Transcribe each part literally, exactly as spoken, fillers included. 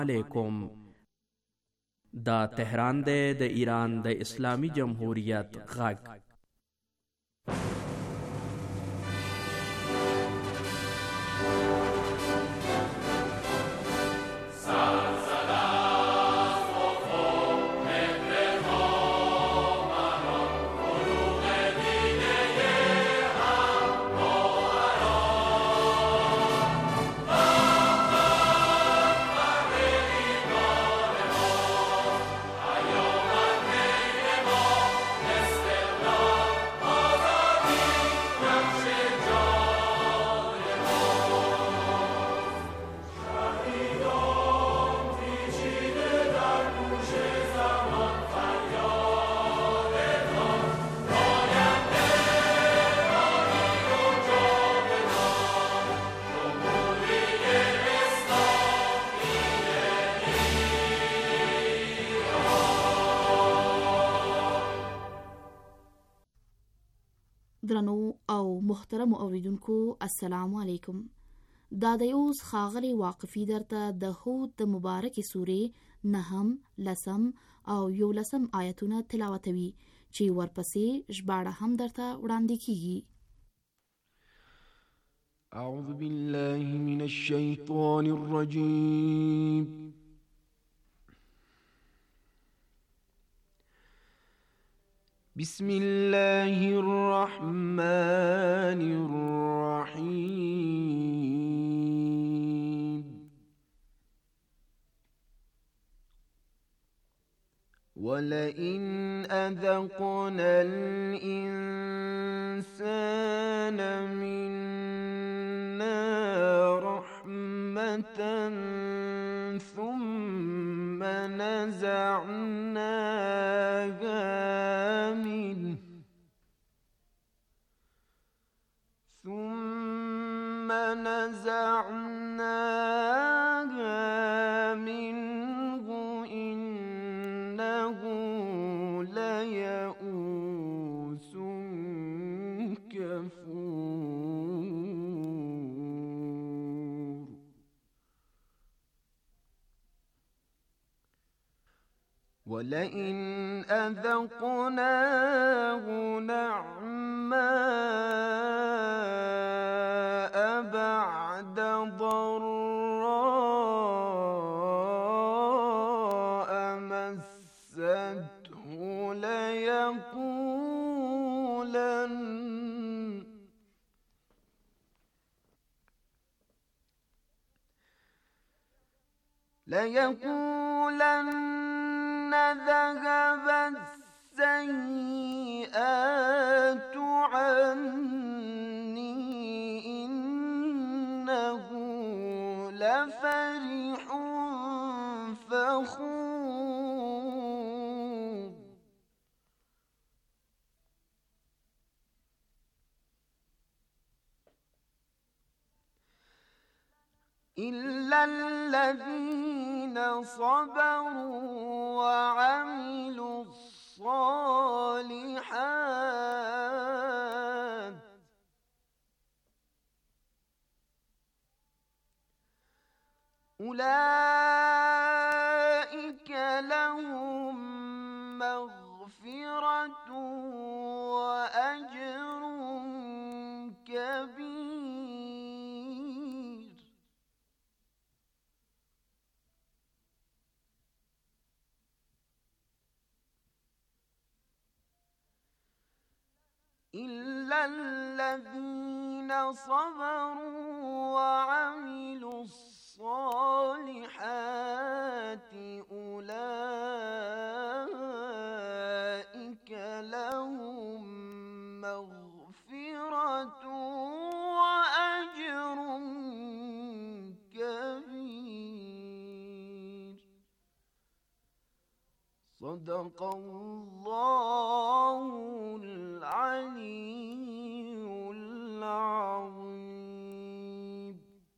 علیکم. دا تهران دی د ایران د اسلامی جمهوریت غږ. درنو او محترم اوریدونکو السلام علیکم. دا د یوز خاغلی واقفی درته د هود د مبارک سورې نهم، لسم او یولسم آیتونه تلاوتوي چې ورپسې ژباړه هم درته وړاندې کیږي. اعوذ بالله من الشیطان الرجیم. بسم الله الرحمن الرحيم. ولئن أذقنا الإنسان منا رحمة ثم نزعناها ثم نزعناها منه إنه ليئوس كفور. ولئن أذقناه نعماء بعد ضراء مسته ليقولن ليقولن ذهب السيئات عني إنه لفرح فخور. إلا الذين صبروا وعملوا الصالحات أولئك لهم مغفرة وأجر كبير. إلا الذين صبروا وعملوا الصالحات أولئك لهم مغفرة وأجر كبير. صدق الله العلي العظيم.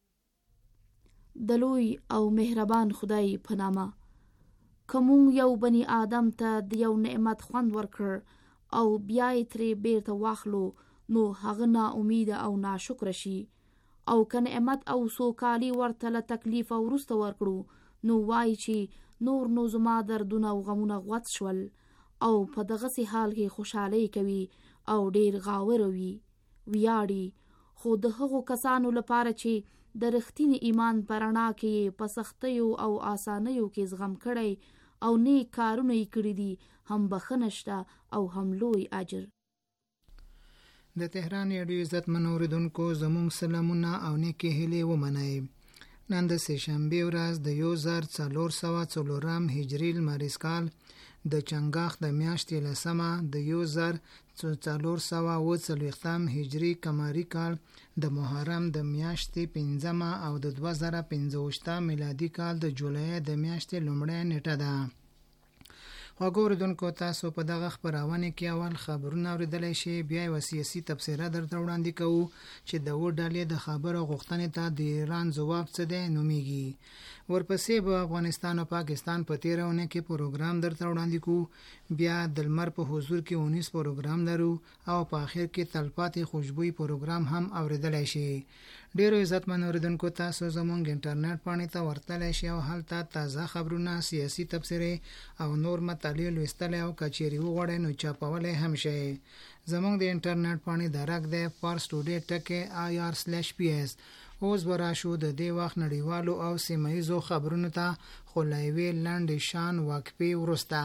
دلوی او مهربان خدای په نامه. کوم یو بنی آدم ته د یو نعمت خوند ورکړ او بیا یې ترې بیرته واخلو نو هغه نا امید او ناشکر شي، او که نعمت او سوکالي ورته له تکلیف وروسته ورکړو نو وایي چې نور نو زما دردونه او غمونه غوڅ شول او په دغسې حال کې خوشحالۍ کوي او ډیر غاوره وي ویاړي. خو د هغو کسانو لپاره چې د رښتینې ایمان په رڼا کې په سختیو او آسانیو کې زغم کړی او نیک کارونه یې کړي دي هم بخښنه شته او هم لوی اجر. د تهران رادیو عزتمن اورېدونکو زموږ سلامونه او نیکې هیلې ومنئ. نن د سهشنبې ورځ د یو زر څلور سوه څلورم هجري لمریز کال د چنګاښ د میاشتې لسمه د یو زر څلور سوه اووه څلوېښتم هجري قمري کال د محرم د میاشتې پنځمه او د دوه زره پنځه ویشتم میلادي کال د جولای د میاشتې لومړۍ نیټه ده. خواږه اورېدونکو، تاسو په دغه خپرونه کې اول خبرونه اورېدلی شئ، بیا یوه سیاسي تبصره درته وړاندې کوو چې د اووه ډلې د خبرو غوښتنې ته د ایران ځواب څه دی نومیږي. ورپسې به افغانستان او پاکستان په تېره اونۍ کې پروګرام درته وړاندې کوو، بیا د لمر په حضور کې اونیز پروګرام لرو او په آخر کې تلپاتې خوشبوي پروګرام هم اورېدلی شئ. ډیرو عزتمن اورېدونکو، تاسو زموږ انټرنیټ پاڼې ته ورتلی شئ او هلته تازه خبرونه، سیاسي تبصرې او نور مطالعې لوستلی او که چیرې وغواړئ نو چاپولی هم شئ. زموږ د انټرنیټ پاڼې درک دی فارس ټوډې ټکې آی آر سلیش پی ایس. اوس به راشو د دې وخت نړیوالو او سیمه ییزو خبرونو ته، خو له یوې لنډې شان وقفې وروسته.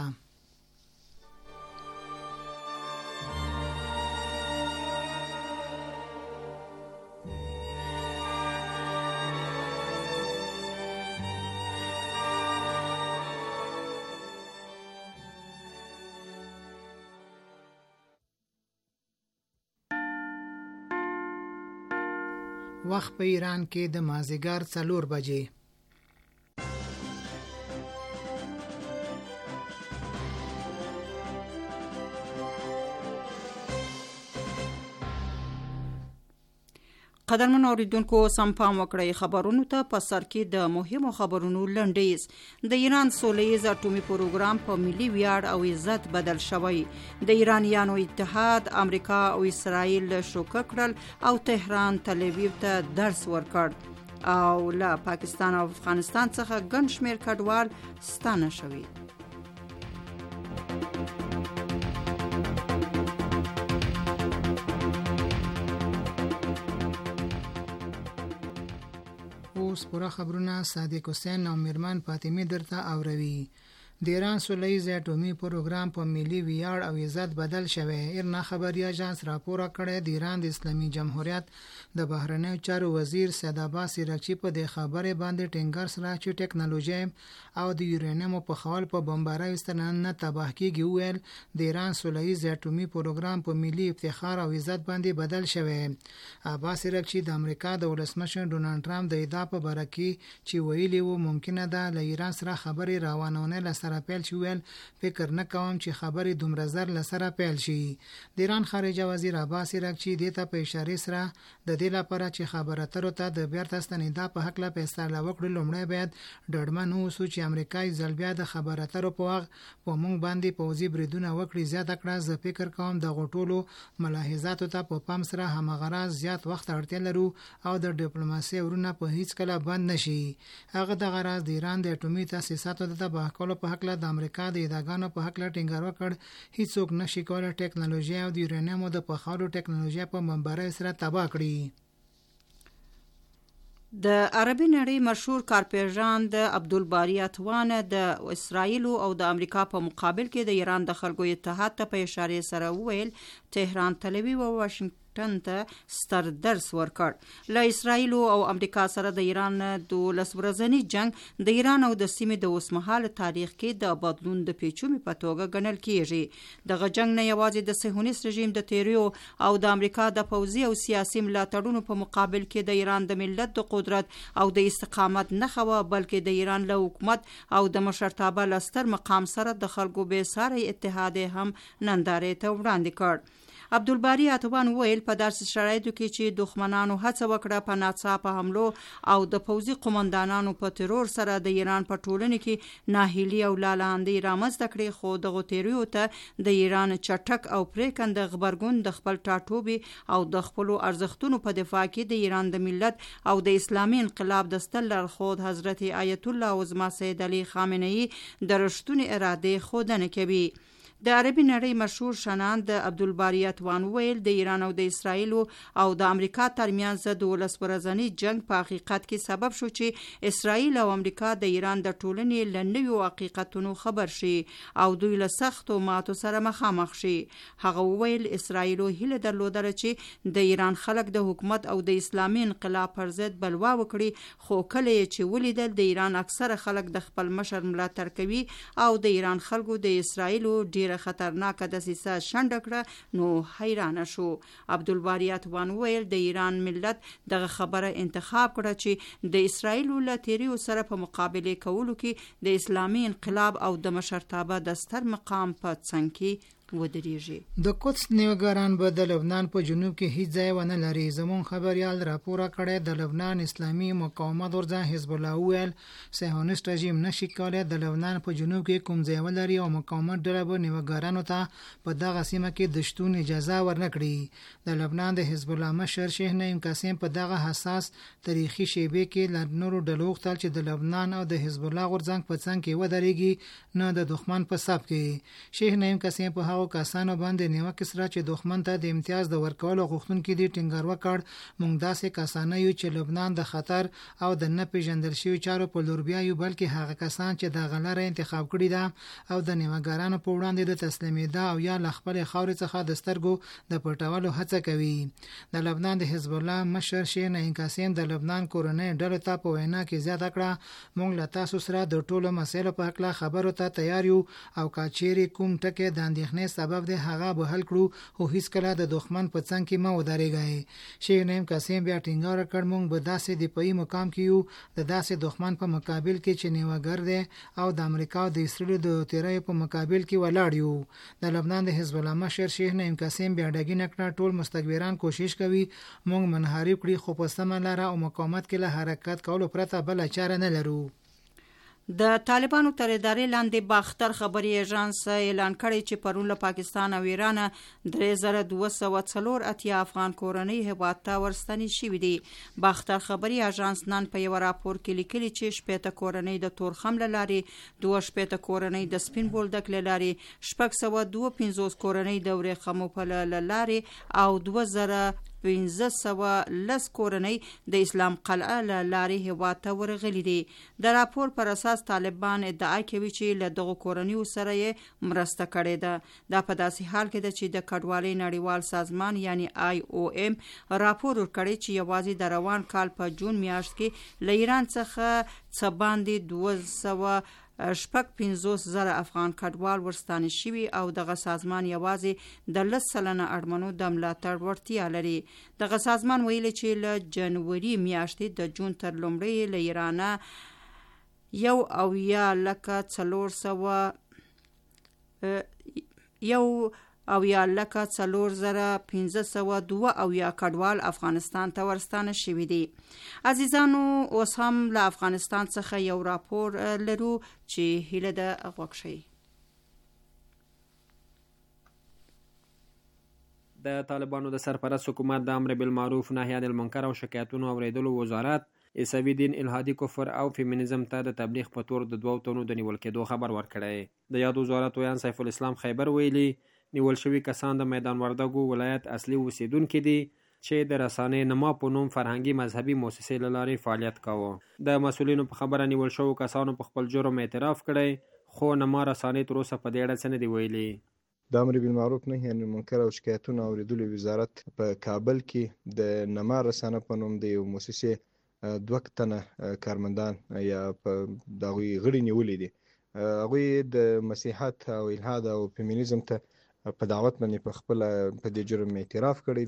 وخت په ایران کې د مازدیګر څلور بجې. قدرمن اوریدونکو، سم پام وکړئ. خبرونو ته په سر کې د مهمو خبرونو لنډیز. د ایران سولیز اټومي پروګرام په ملي ویاړ او عزت بدل شوی. د ایرانیانو اتحاد امریکا او اسرائیل شوکه کړل او تهران تل اویو ته درس ورکړ او له پاکستان او افغانستان څخه ګڼ شمېر کډوال ستانه شوي. اوس پوره خبرونه صادق حسین او میرمن فاطمه درته اوروي. د ایران سولیز اټومي پروګرام په ملي ویاړ او عزت بدل شوی. ایرنا خبري اژانس راپور کړی د ایران د اسلامي جمهوریت د بهرنیو چارو وزیر سید عباس سراجچی په دې خبره باندې ټینګار سره چې ټکنالوژي او د یورانیم په خول په بمبارۍ ستنن نه تباه کیږي، ویل د ایران سولیز اټومي پروګرام په ملي افتخار او عزت باندې بدل شوی. عباس سراجچی د امریکا د ولسمشر ډونالد ټرمپ د ادعا په باره کې چې ویلي وو ممکنه ده له ایران سره خبرې روانونه لسره پیل شي، ویل فکر نه کوم چې خبرې دومره زر لسره پیل شي. د ایران خارجه وزیر عباس سراجچی دې ته په اشاره سره د دې لپاره چې خبره اترو ته د بیرته ستنېدا په حق له فیصله وکړي لومړی باید ډاډمن اوسو چې امریکایي ځل بیا د خبره اترو په وخت په موږ باندې پوځي بریدونه وکړي. زیاته کړه زه فکر کوم د غټولو ملاحظاتو ته په پام سره همغه زیات وخت اړتیا لرو او د ډیپلوماسي ورونه په هیڅ کله بند نشي. هغه د غراض د ایران د اټومي تاسیساتو د تباه کولو په حق د امریکا د ادعاګانو په حق له ټینګار وکړ. هیڅوک نشي کولای ټکنالوژي او د یورانیم د پخولو ټکنالوژي په بمبارۍ سره تباه کړي. د عربي نړۍ مشهور کارپیژان د عبدالباری اتوان د اسرائیل او د امریکا په مقابل کې د ایران د خلکو اتحاد ته په اشاره سره وویل تهران تل اویو او واشنگټن ته ستر درس ورکړ. له اسرائیل او امریکا سره د ایران د لس ورځني جنگ د ایران او د سیمې د اوسمهاله تاریخ کې د بدلون د پیچومې په توګه ګڼل کیږي. دغه جنگ نه یوازې د صهیونیست رژیم د تیریو او د امریکا د پوځي او سیاسي ملاتړونو په مقابل کې د ایران د ملت د قدرت او د استقامت نښه وه، بلکې د ایران له حکومت او د مشرتابه له ستر مقام سره د خلکو بې ساري اتحاد هم نندارې ته وړاندې کړ. عبدالباری عطوان ویل په داسې شرایطو کې چې دښمنانو هڅه وکړه په ناڅاپه حملو او د پوځي قومندانانو په ترور سره د ایران په ټولنه کې ناهیلي او لالاندې رامنځته کړې، خو دغو تیریو ته د ایران چټک او پریکنده غبرګون د خپل ټاټوبي او د خپلو ارزښتونو په دفاع کې د ایران د ملت او د اسلامي انقلاب د ستر لارښود حضرت آیت الله عظما سید علی خامنه ای د رښتونې ارادې ښودنه کوي. د عربي نړۍ مشهور شنان د عبدالباری عطوان ویل د ایران او د اسرائیلو او د امریکا ترمنځ د ولس ورځنی جنگ په حقیقت کې سبب شو چې اسرائیل او امریکا د ایران د ټولنې له نویو حقیقتونو خبر شي او دوی له سختو ماتو سره مخامخ شي. هغه ویل اسرائیلو هیله درلودله چې د ایران خلک د حکومت او د اسلامي انقلاب پر ضد بلوا وکړي، خو کله چې ولیدل د ایران اکثره خلک د خپل مشر ملاتړ کوي او د ایران خلکو د اسرائیلو ډیر خطرناکه دسیسه شنډه کړه نو حیرانه شو. عبدالباری عطوان ویل د ایران ملت دغه خبره انتخاب کړه چې د اسرائیلو له تیریو سره په مقابله کولو کې د اسلامي انقلاب او د مشرتابه د ستر مقام په څنګ کې ودرېږي. د قدس نیوګران به د لبنان په جنوب کې هیڅ ځای ونه لري. زمون خبريال راپور کړی د لبنان اسلامي مقاومت ورځ حزب الله ویل صهیونیست رژیم نشي کولای د لبنان په جنوب کې کوم ځای ولري او مقاومت ډله به نیوګرانو ته په دغه سیمه کې د شتون اجازه ورنکړي. د لبنان د حزب الله مشر شیخ نعیم قاسم په دغه حساس تاریخي شیبه کې ل نورو ډلو غوښتل چې د لبنان او د حزب الله غورځنګ په څنګ کې ودرېږي، نه د دښمن په صف کې. شیخ نعیم قاسم په او کسانو باندې نیوکه سره چې دښمن ته د امتیاز د ورکولو غوښتونکي دي ټینګار وکړ. موږ داسې کسان یو چې لبنان د خطر او د نه پیژندل شوی چارو په لور بیایو، بلکې هغه کسان چې د غلره انتخاب کړي ده او د نیوګرانو په وړاندې د تسلیمېدا او یا خپل خاورې څخه د سترګو د پټولو هڅه کوي. د لبنان د حزب الله مشر شیخ نعیم قاسم د لبنان کورنۍ ډلو ته په وینا کې زیاته کړه موږ له تاسو سره د ټولو مسایلو په اړه خبرو ته تیار یو او کاچيري کوم ټکي د اندېښنې سبب دی هغه به حل کړو، خو هیڅ کله د دښمن په څنګ کې مو ودرېږئ. شیخ نعیم قاسم بیا ټینګار کړ موږ به داسې دفاعي مقام کې یو د داسې دښمن په مقابل کې چې نیوګر دی او د امریکا او د اسرائیل د تیریو په مقابل کې ولاړ یو. د لبنان د حزب الله مشر شیخ نعیم قاسم بیا ډاګی نکړه ټول مستكبران کوشش کوي موږ منحرف کړي، خو په سمه لاره او مقاومت کې له حرکت کولو پرته بل چاره نه لرو. د طالبانو تر ادارې لاندې باختر خبري ایجانس اعلان کړی چې پرون له پاکستان او ایران درې زره دوه سوه څلور اتیا افغان کورنۍ هیواد ته ورستنې شوي دي. باختر خبري ایجانس نن په یو راپور کې لیکلي چې شپېته کورنۍ د تورخم له لارې، دوه شپېته کورنۍ د سپین بولدک له لارې، شپږ سوه دوه پنځوس کورنۍ د ورېښمو په له لارې او دوه زره پنځه سوه لس کورنۍ د اسلام قلعه له لارې هیواد ته ورغلي دي. د راپور پر اساس طالبان ادعا کوي چې له دغو کورنیو سره یې مرسته کړې ده. دا په داسې حال کې ده چې د کډوالۍ نړیوال سازمان یعنی آی او ایم راپور ورکړی چې یوازې د روان کال په جون میاشت کې له ایران څخه څه باندې دوه سوه شپږ پنځوس زره افغان کډوال ورستانه شوي او دغه سازمان یوازې د لس سلنه اړمنو د ملاتړ وړتیا لري. دغه سازمان ویلي چې له جنوري میاشتې د جون تر لومړۍ له ایرانه یو اویا لکه څلور سوه یو اویا لکه څلور زره پنځه سوه دوه اویا کډوال افغانستان ته ورستانه شوي دي. عزیزانو اوس هم له افغانستان څخه یو راپور لرو چې هیله ده غوږ شئ. د طالبانو د سرپرست حکومت د امر بالمعروف نهی عن المنکر او شکایتونو اوریدلو وزارت عیسوي دین، الهادي کفر او فیمینیزم ته د تبلیغ په تور د دوو تنو د نیول کېدو خبر ورکړی. د یاد وزارت ویان سیف الاسلام خیبر ویلي نیول شوي کسان د میدان وردګو ولایت اصلي اوسیدونکي دي چې د رسانې نما په نوم فرهنګي مذهبي مؤسسې له لارې فعالیت کاوه. د مسؤلینو په خبره نیول شوو کسانو په خپل جرم اعتراف کړی، خو نما رسانې تر اوسه په دې اړه څه نه دي ویلي. د امر بالمعروف نهی عن المنکر او شکایتونو اوریدلو وزارت په کابل کې د نما رسانه په نوم د یو مؤسسې دوه تنه کارمندان یا په دغوی غړي نیولې دي. هغوی د مسیحیت او الحاد او فیمینیزم ته په دعوت باندې په خپل په دې جرم اعتراف کړی دي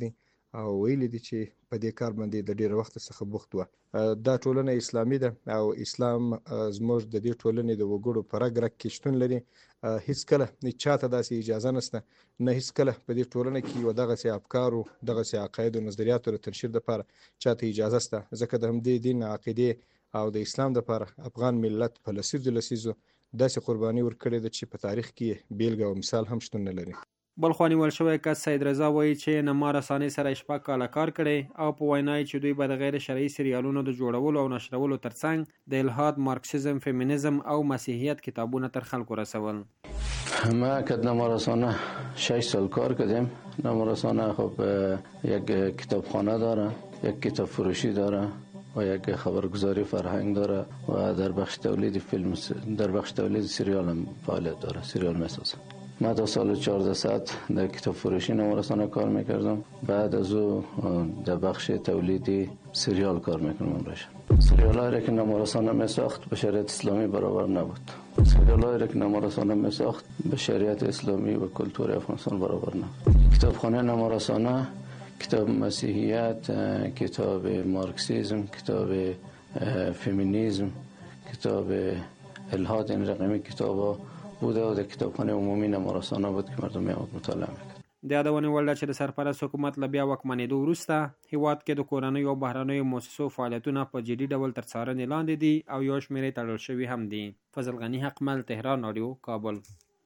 او ویلي دي چې په دې کار باندې د ډېر وخت څخه بوخت و. دا ټولنه اسلامي ده او اسلام زموږ د دې ټولنې د وګړو په رګ رګ کې شتون لري. هیڅ کله چاته داسې اجازه نشته، نه هیڅ کله په دې ټولنه کې یو دغسې افکارو دغسې عقایدو نظریاتو د تنشیر دپاره چاته اجازه شته، ځکه د همدې دین عقیدې او د اسلام دپاره افغان ملت په لسیزو لسیزو داسې قرباني ورکړې ده چې په تاریخ کې بیلګه او مثال هم شتون نه لري. بل خوا نیول شوی کس سید رضا وایي چې نما رسانۍ سره شپږ کاله کار کړی او په وینا یې چې دوی به د غیر شرعي سریالونو د جوړولو او نشرولو ترڅنګ د الحاد، مارکسیزم، فمینیزم او مسیحیت کتابونه تر خلکو رسول. ما که نما رسانه شش سال کار کردیم. نما رسانه خب یک کتابخانه داره، یک کتاب فروشی داره و یک خبرگزاری فرهنگ داره و در بخش تولید فیلم در بخش تولید سریال هم فعالیت داره، سریال میسازه. من تا سال چهارده صد در کتاب فروشی نما رسانه کار میکردم، بعد از او در بخش تولیدی سریال کار میکنم. باشه سریال هایی که نما رسانه میساخت به شریعت اسلامی برابر نبود. سریال هایی که نما رسانه میساخت به شریعت اسلامی و کلتور افغانستان برابر نبود. کتابخانه نما رسانه کتاب مسیحیت، کتاب مارکسیزم، کتاب فمینیزم، کتاب الحاد، این رقمی کتابا بوده و در کتابخانه عمومی نما رسانه بود که مردم میامد مطالعه میکرد. د یادونې وړ ده چې د سرپرست حکومت له بیا واکمنېدو وروسته هیواد کې د کورنیو او بهرنیو مؤسسو فعالیتونه په جدي ډول تر څارنې لاندې دي او یو شمېر یې تړل شوي هم دي. فضل غني حقمل، تهران رادیو، کابل.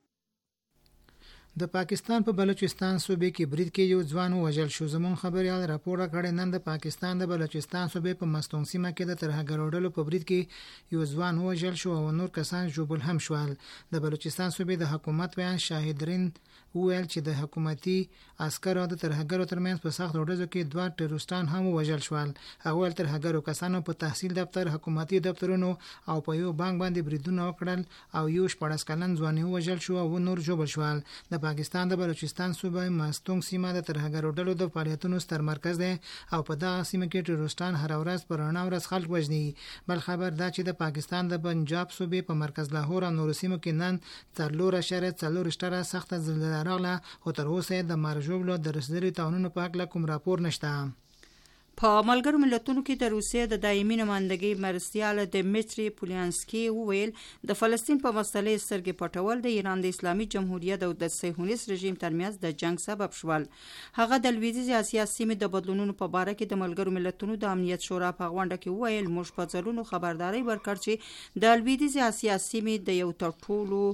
د پاکستان په بلوچستان صوبې کې برید کې یو ځوان وژل شو. زمون خبريال راپور کړی نن د پاکستان د بلوچستان صوبې په مستون سیمه کې د ترهګرولو په برید کې یو ځوان وژل شو او نور کسان ژوبل هم شول. د بلوچستان صوبې د حکومت بیان شاهدرین وویل چې د حکومتي عسکرو د ترهګرو ترمنځ په سخت ورځو کې دوه ټیروریستان هم وژل شول. هغه ترهګرو کسانو په تحصیل دفتر، حکومتي دفترونو او په یو بانک باندې بریدونه وکړل او یو شپږ کلن ځوان وژل شو او نور ژوبل شول. د پاکستان د بلوچستان صوبې مستونګ سیمه د ترهګرو ډلو د فعالیتونو ستر مرکز دی او په دغه سیمه کې ټیروریستان هر ورځ پر رڼا ورځ خلک وژني. بل خبر دا چې د پاکستان د پنجاب صوبې په مرکز لاهور او نورو سیمو کې نن څلور اشاریه څلور اشتره سخت زلزله راغله خو تر اوسه د مرجوبلو د رسېدلي تاوانونو په اړه کوم راپور نشته. په ملګرو ملتونو کې د روسیې د دایمي نمائندګۍ مرستیال دمیتری پولینسکی وویل د فلسطین په مسلې سترګې پټول د ایران د اسلامي جمهوریت او د صهیونیست رژیم ترمنځ د جنگ سبب شول. هغه د لویدیځې اسیا سیمې د بدلونونو په باره کې د ملګرو ملتونو د امنیت شورا په غونډه کې وویل موږ په ځلونو خبرداري ورکړ چې د لویدیځې اسیا سیمې د یو تر ټولو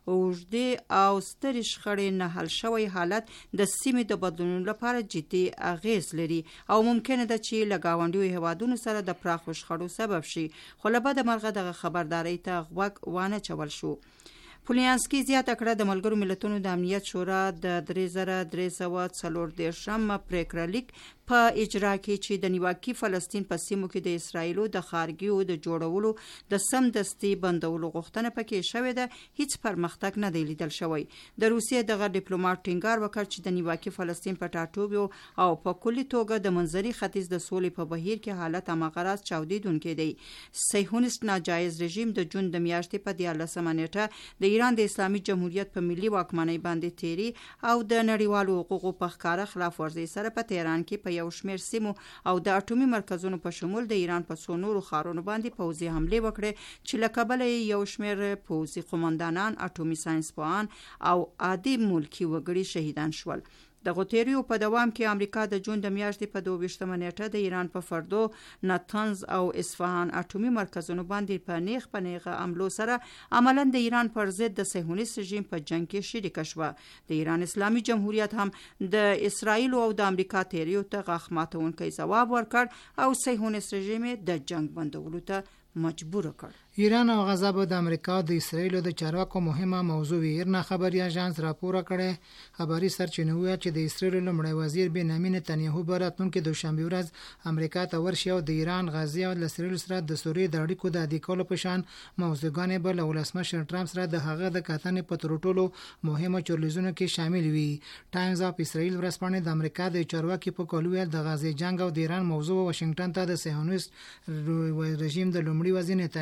اوږدې او سترې شخړې نه حل شوی حالت د سیمې د بدلونونو لپاره جدي اغیز لري او ممکنه ده چې له ګاونډیو هیوادونو سره د پراخو شخړو سبب شي، خو له بده مرغه دغه خبرداري ته غوږ وانه چول شو. پولینسکی زیاته کړه د ملګرو ملتونو د امنیت شورا د درې زره درې سوه څلور دېرشم پریکړه لیک په اجرا کې چې د نیواکي فلسطین په سیمو کې د اسرایلو د خارګیو د جوړولو د سمدستي بندولو غوښتنه پکې شوې ده هیڅ پرمختګ نه دی لیدل شوی. د روسیې دغه ډیپلوماټ ټینګار وکړ چې د نیواکي فلسطین په ټاټوبیو او په کلي توګه د منځري ختیځ د سولې په بهیر کې حالت همغرض چاودیدونکی دی. صهیونیست ناجایز رژیم د جون د میاشتې په دیارلسمه نیټه د ایران د اسلامي جمهوریت په ملي واکمنۍ باندې تیری او د نړیوالو حقوقو په ښکاره خلاف ورزي سره په تهران کې په یو شمېر سیمو او د اټومي مرکزونو په شمول د ایران په څو نورو ښارونو باندې پوځي حملې وکړې چې له کبله یو شمېر پوځي قومندانان، اټومي ساينسپوهان او عادي ملکي وګړي شهیدان شول. د غوتیریو په دوام کې امریکا د جون د میاشتې په دوه ویشتمه نیټه د ایران په فردو، ناتنز او اصفهان اټومي مرکزونو باندې په نیغ په نیغه حملو سره عملاً د ایران پر ضد د صهیونیست رژیم په جنگ کې شریکه شوه. د ایران اسلامي جمهوریت هم د اسرایل او د امریکا تیریو ته غاښ ماتونکی ځواب ورکړ او صهیونیست رژیم د جنگ بندولو ته مجبور کړ. ایران او غزا به د امریکا او د اسرایل د چارواکو مهمه موضوع وي. ایرنا خبري اژانس راپور کړی خبري سرچینه وایي چې د اسرایل لمړی وزیر بنیامین نتنیاهو به راتلونکي دوشنبه ورځ امریکا ته ورشي او د ایران، غزا او اسرایل سره د سوریې د اړیکو د عادي کولو په شان موضوعګانې به له ولسمشر ټرمپ سره د هغه د کتنې په تر ټولو مهمه چورلیزونو کې شامل وي. ټایمز اف اسرایل ورسپانې د امریکا د چارواکي په کولوی د غزا جنگ او د ایران موضوع واشنگټن ته د صهیونیست رژیم د لمړي وزیر نتنیاهو د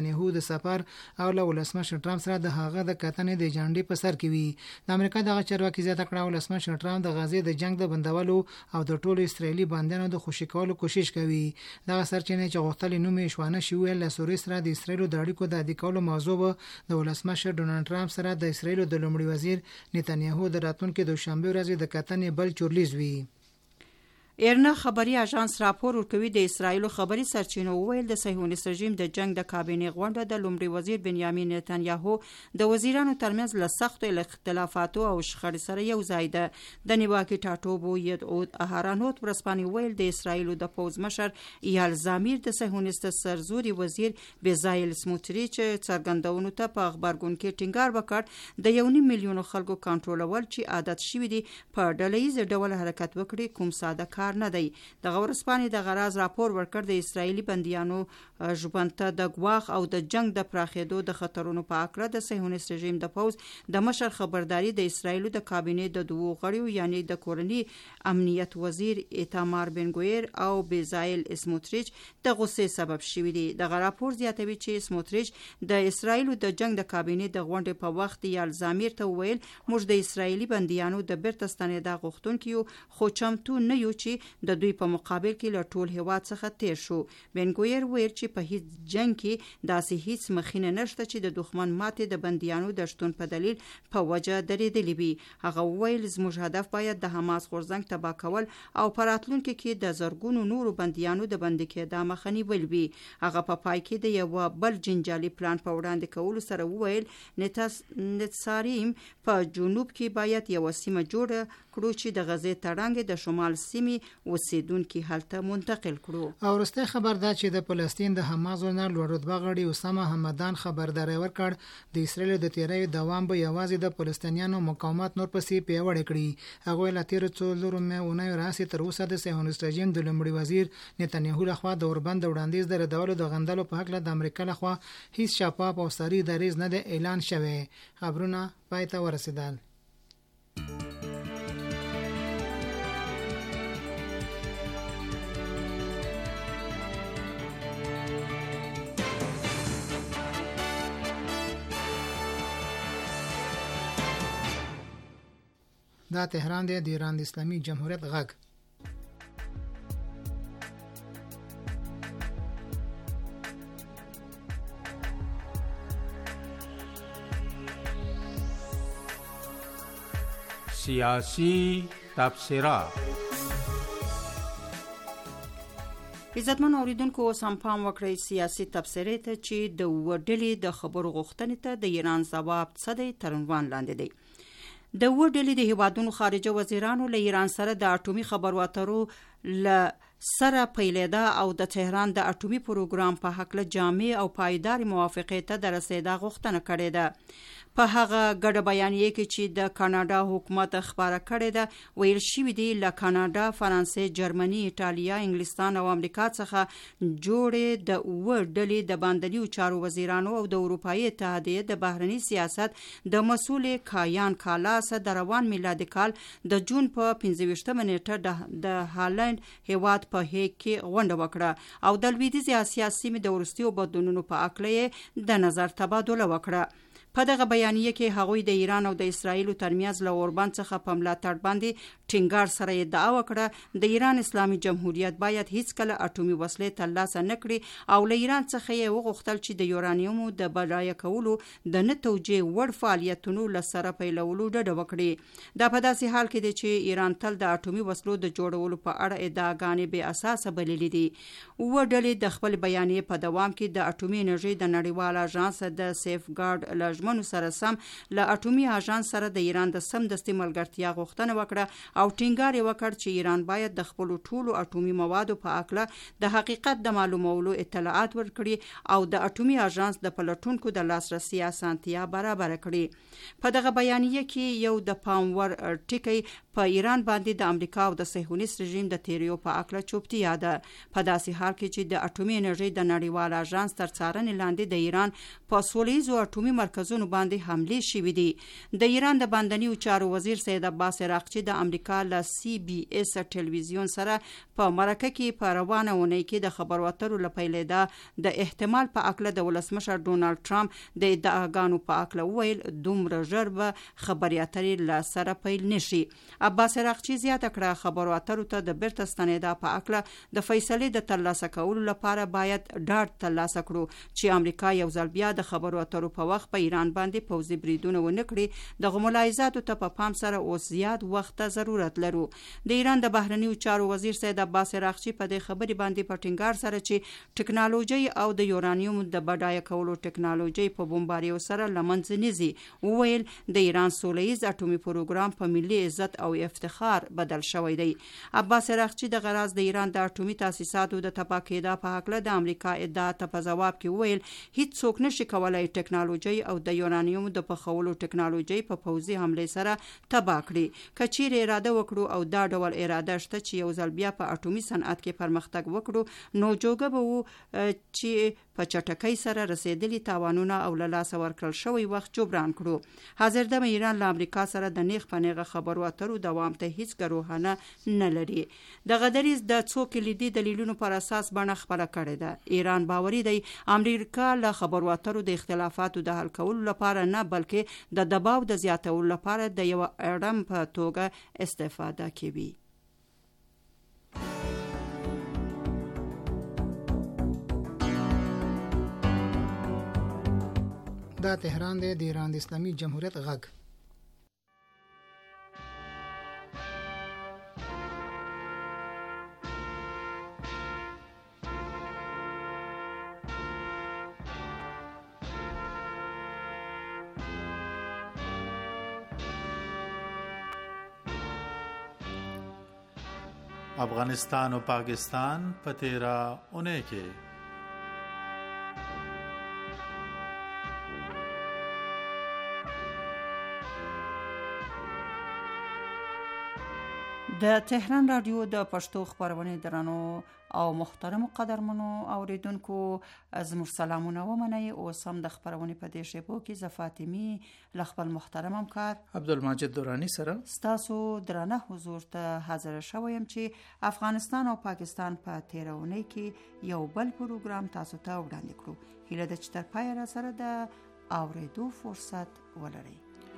د سفر او له ولسمشر ټرمپ سره د هغه د کتنې د جانډي په سر کې وي. د امریکا دغه چارواکي زیاته کړه ولسمشر ټرمپ د غزې د جنگ د بندولو او د ټولو اسرایلی بندیانو د خوشي کولو کوشش کوي. دغه سرچینې چې غوښتل نوم یې شوانه شي ویل له سوریې سره د اسرایلو د اړیکو د عادي کولو موضوع د ولسمشر ډونالد ټرمپ سره د اسرایلو د لومړي وزیر نتانیاهو د راتلونکي دوشنبه ورځې د کتنې بل چورلیز وي. ایرنا خبري اژانس راپور ورکوي د اسرایل خبري سرچینو ویل د صهیونیست رژیم د جنگ د کابینې غونډه د لومړي وزیر بنیامین نتانیاهو د وزیرانو ترمنځ له سختو اختلافاتو او شخړې سره یو ځای ده. د نیواکي ټاټوبو یدعود اهرانوت ورسپانې ویل د اسرایل د پوز مشر ایال زامیر د صهیونیست سرزوري وزیر بزایل سموتریچ څرګندونو ته په خبرګون کې ټینګار وکړ د یو نیم میلیون خلکو کنټرولول چې عادت شوی دي په ډلهییز ډول حرکت وکړي کوم ساده کار نه دی. د غورسپانې د غراز راپور ورکړ د اسرایلی بندیانو ژوندته د غواخ او د جنگ د پراخېدو د خطرونو په اړه د صهیونیست رژیم د پوز د مشر خبرداري د اسرایل د کابینې د دوو غړیو یعنی د کورنی امنیت وزیر ایتامار بنګویر او بزایل سموتریچ د غصې سبب شوی دی. د راپور زیاتوي چې سموتریچ د اسرایل د جنگ د کابینې د غونډې په وخت یال زامیر ته ویل موږ د اسرایلی بندیانو د بیرته ستنېدا غوښتونکو خو چمتو نه یو چې د دوی په مقابل کې له ټول هیواد څخه تیر شو. بنګویر ویل چې په هیڅ جنگ کې داسې هیڅ مخینه نشته چې د دښمن ماتې د بندیانو د شتون په دلیل په وجه درېدلې وي. هغه ویل زموږ هدف باید د حماس غورځنګ تباه کول او په راتلونکي کې د زرګونو نورو بندیانو د بندي کېدا مخه نیول وي. هغه په پای کې د یو بل جنجالي پلان په وړاندې کولو سره وویل نتساریم په جنوب کې باید یو سیمه جوړه کړو چې د غزې تړانګ د شمال سیمې اوسیدونکو هلته منتقل کړو. او ورسته خبر ده چې د فلسطین د حماس ورنر لوړ رتبه غړي اسامه حمدان خبرداري ورکړ د اسرایل د تیرای دوام به یوازې د فلسطینیانو مقاومت نور پسې پیوړ کړي. هغه لا تیر څلور مې ونې راسي تر اوسه د صهیونیست رژیم د لومړي وزیر نتانیاهو لخوا د اوربند وړاندیز د ردولو د غندلو په حق له د امریکا لخوا هیڅ شفاف او صریح دریځ نه د اعلان شوی. خبرونه پای ته ورسیدل. دا تهران دی د ایران د اسلامي جمهوریت غږ. سیاسی تبصره. عزتمن اوریدونکو اوس هم پام وکړئ سیاسي تبصرې ته چې د وډلې د خبرو غوښتنې ته د ایران ځواب څه دی تر عنوان لاندې دی. د وډلې د هیوادونو خارجه وزیرانو له ایران سره د اټومي خبرو اترو ل سره پیلیدا او د تهران د اټومي پروګرام په حق له جامع او پایدار موافقه ته د رسیدا غوښتنه کړې ده. په هغه ګډه بیانیه کې چې د کاناډا حکومت خبره کړې ده ویل شوی دی له کاناډا، فرانسې، جرمني، ایټالیا، انګلستان او امریکا څخه جوړې د وډلې د باندنیو چارو وزیرانو او د اروپאי اتحادیه د بهرنی سیاست د مسؤل کایان کالاس د روان میلادي کال د جون په پنځه ویشتمه نیټه د هالند هیواد په هیګ کې غونډه وکړه او د لویدیځ اسیا سیمې د ورستیو بدلونونو په اړه د نظر تبادله وکړه. په دغه بیانیه کې هغوی د ایران او د اسرایل ترمنځ له اوربند څخه په ملاتړ باندې ټینګار سره ادعا وکړه د ایران اسلامي جمهوریت باید هیڅ کله اټومي وسلې ترلاسه نه کړي او له ایران څخه یې وغوښتل چې د یورانیوم د بډایه کولو د نه توجیه وړ فعالیتونو له سره پیلولو ډډه وکړي. دا په داسې حال کې دی چې ایران تل د اټومي وسلو د جوړولو په اړه ادعاګانې بې اساسه بللې دي. وډلې د خپل بیانیه په دوام کې د اټومي انرژي د نړیوال اژانس د سیف ګارد لجمنو سره سم له اټومي اژانس سره د ایران د سم دستي ملګرتیا غوښتنه وکړه او ټینګار یې وکړ چې ایران باید د خپل ټولو اټومي موادو په اړه د حقیقت د معلومولو اطلاعات ورکړي او د اټومي اژانس د پلټونکو د لاسرسي اسانتیا برابر کړي. په دغه بیانیه کې یو د پامور ټکی په ایران باندې د امریکا او د صهیونیست رژیم د تیریو په اړه چوپتیا ده. په داسې حال کې چې د اټومي انرژي د نړیوال اژانس تر څارنې لاندې د ایران په سولیزو اټومي مرکزونو باندې حمله شوې دي. د ایران د باندنیو چارو وزیر سید عباس عراقچی د امریکا امریکا له سی بي اس ټلویزیون سره په مرکه کې په روانه اونۍ کې د خبرو اترو لپاره د احتمال په اکله د ولسمشر ډونالد ټرمپ د ادعاګانو په اکله ویل دومره ژر به خبري اترې له سره پیل نشي. عباس راغچی زیاته کړه خبرو اترو ته د بیرته ستنېدا په اکله د فیصلې د ترلاسه کولو لپاره باید ډاډ ترلاسه کړو چې امریکا یو ځل بیا د خبرو اترو په وخت په ایران باندې پوځي بریدونه ونه کړي. د ملاحظاتو ته په پام سره اوس زیات وخت ته ضرورت لرو. د ایران د بهرنیو چارو وزیر سید عباس راغچی په دې خبرې باندې په ټینګار سره چې ټکنالوژي او د یورانیوم د بډایه کولو ټکنالوژي په بمباریو سره لمنځه نزي وویل د ایران سولهییز اټومي پروګرام په ملي عزت او افتخار بدل شوی دی. عباس راغچی د غراز د ایران د اټومي تاسیساتو د تباه کېدا په حق له د امریکا ادعا ته په جواب کې وویل هیڅ څوک نشي کولای ټکنالوژي او د یورانیوم د پخولو ټکنالوژي په پوځي حمله سره تباه کړي. کچیر اراده وکړو او دا ډول اراده شته چې یو ځل بیا په اټومي صنعت کې پرمختګ وکړو نو جوګه به وو چې په چټکۍ سره رسیدلي تاوانونه او له لاسه ورکړل شوی وخت جبران کړو. حاضر دمه ایران له امریکا سره د نیغ په نیغه خبرو اترو دوام ته هیڅ ګروهانه نه لري. د غدریز د څو کلیدي دلیلونو پر اساس بڼه خپله کړې ده. ایران باوري دی امریکا له خبرو اترو د اختلافاتو د حل کولو لپاره نه بلکې د دباو د زیاتولو لپاره د یو اړم په توګه استفاده کوي. دا تهران دی د ایران د اسلامي جمهوریت غږ. افغانستان و پاکستان په تیرا اونۍ کې د تهران رادیو د پښتو خبرونه درنو او محترم قدرمنو اوریدونکو زموږ سلامونه ومنئ. اوس هم د خبرونه په دې شیبو کې ز فاطمی ل خپل محترم همکار عبدالمجید دورانی سره ستاسو درنه حضور ته حاضر شوم چې افغانستان او پاکستان په تیرونی کې یو بل پروګرام تاسو ته وړاندې کړو. هیله ده چې تر پایه را سره د اوریدو فرصت ولرئ.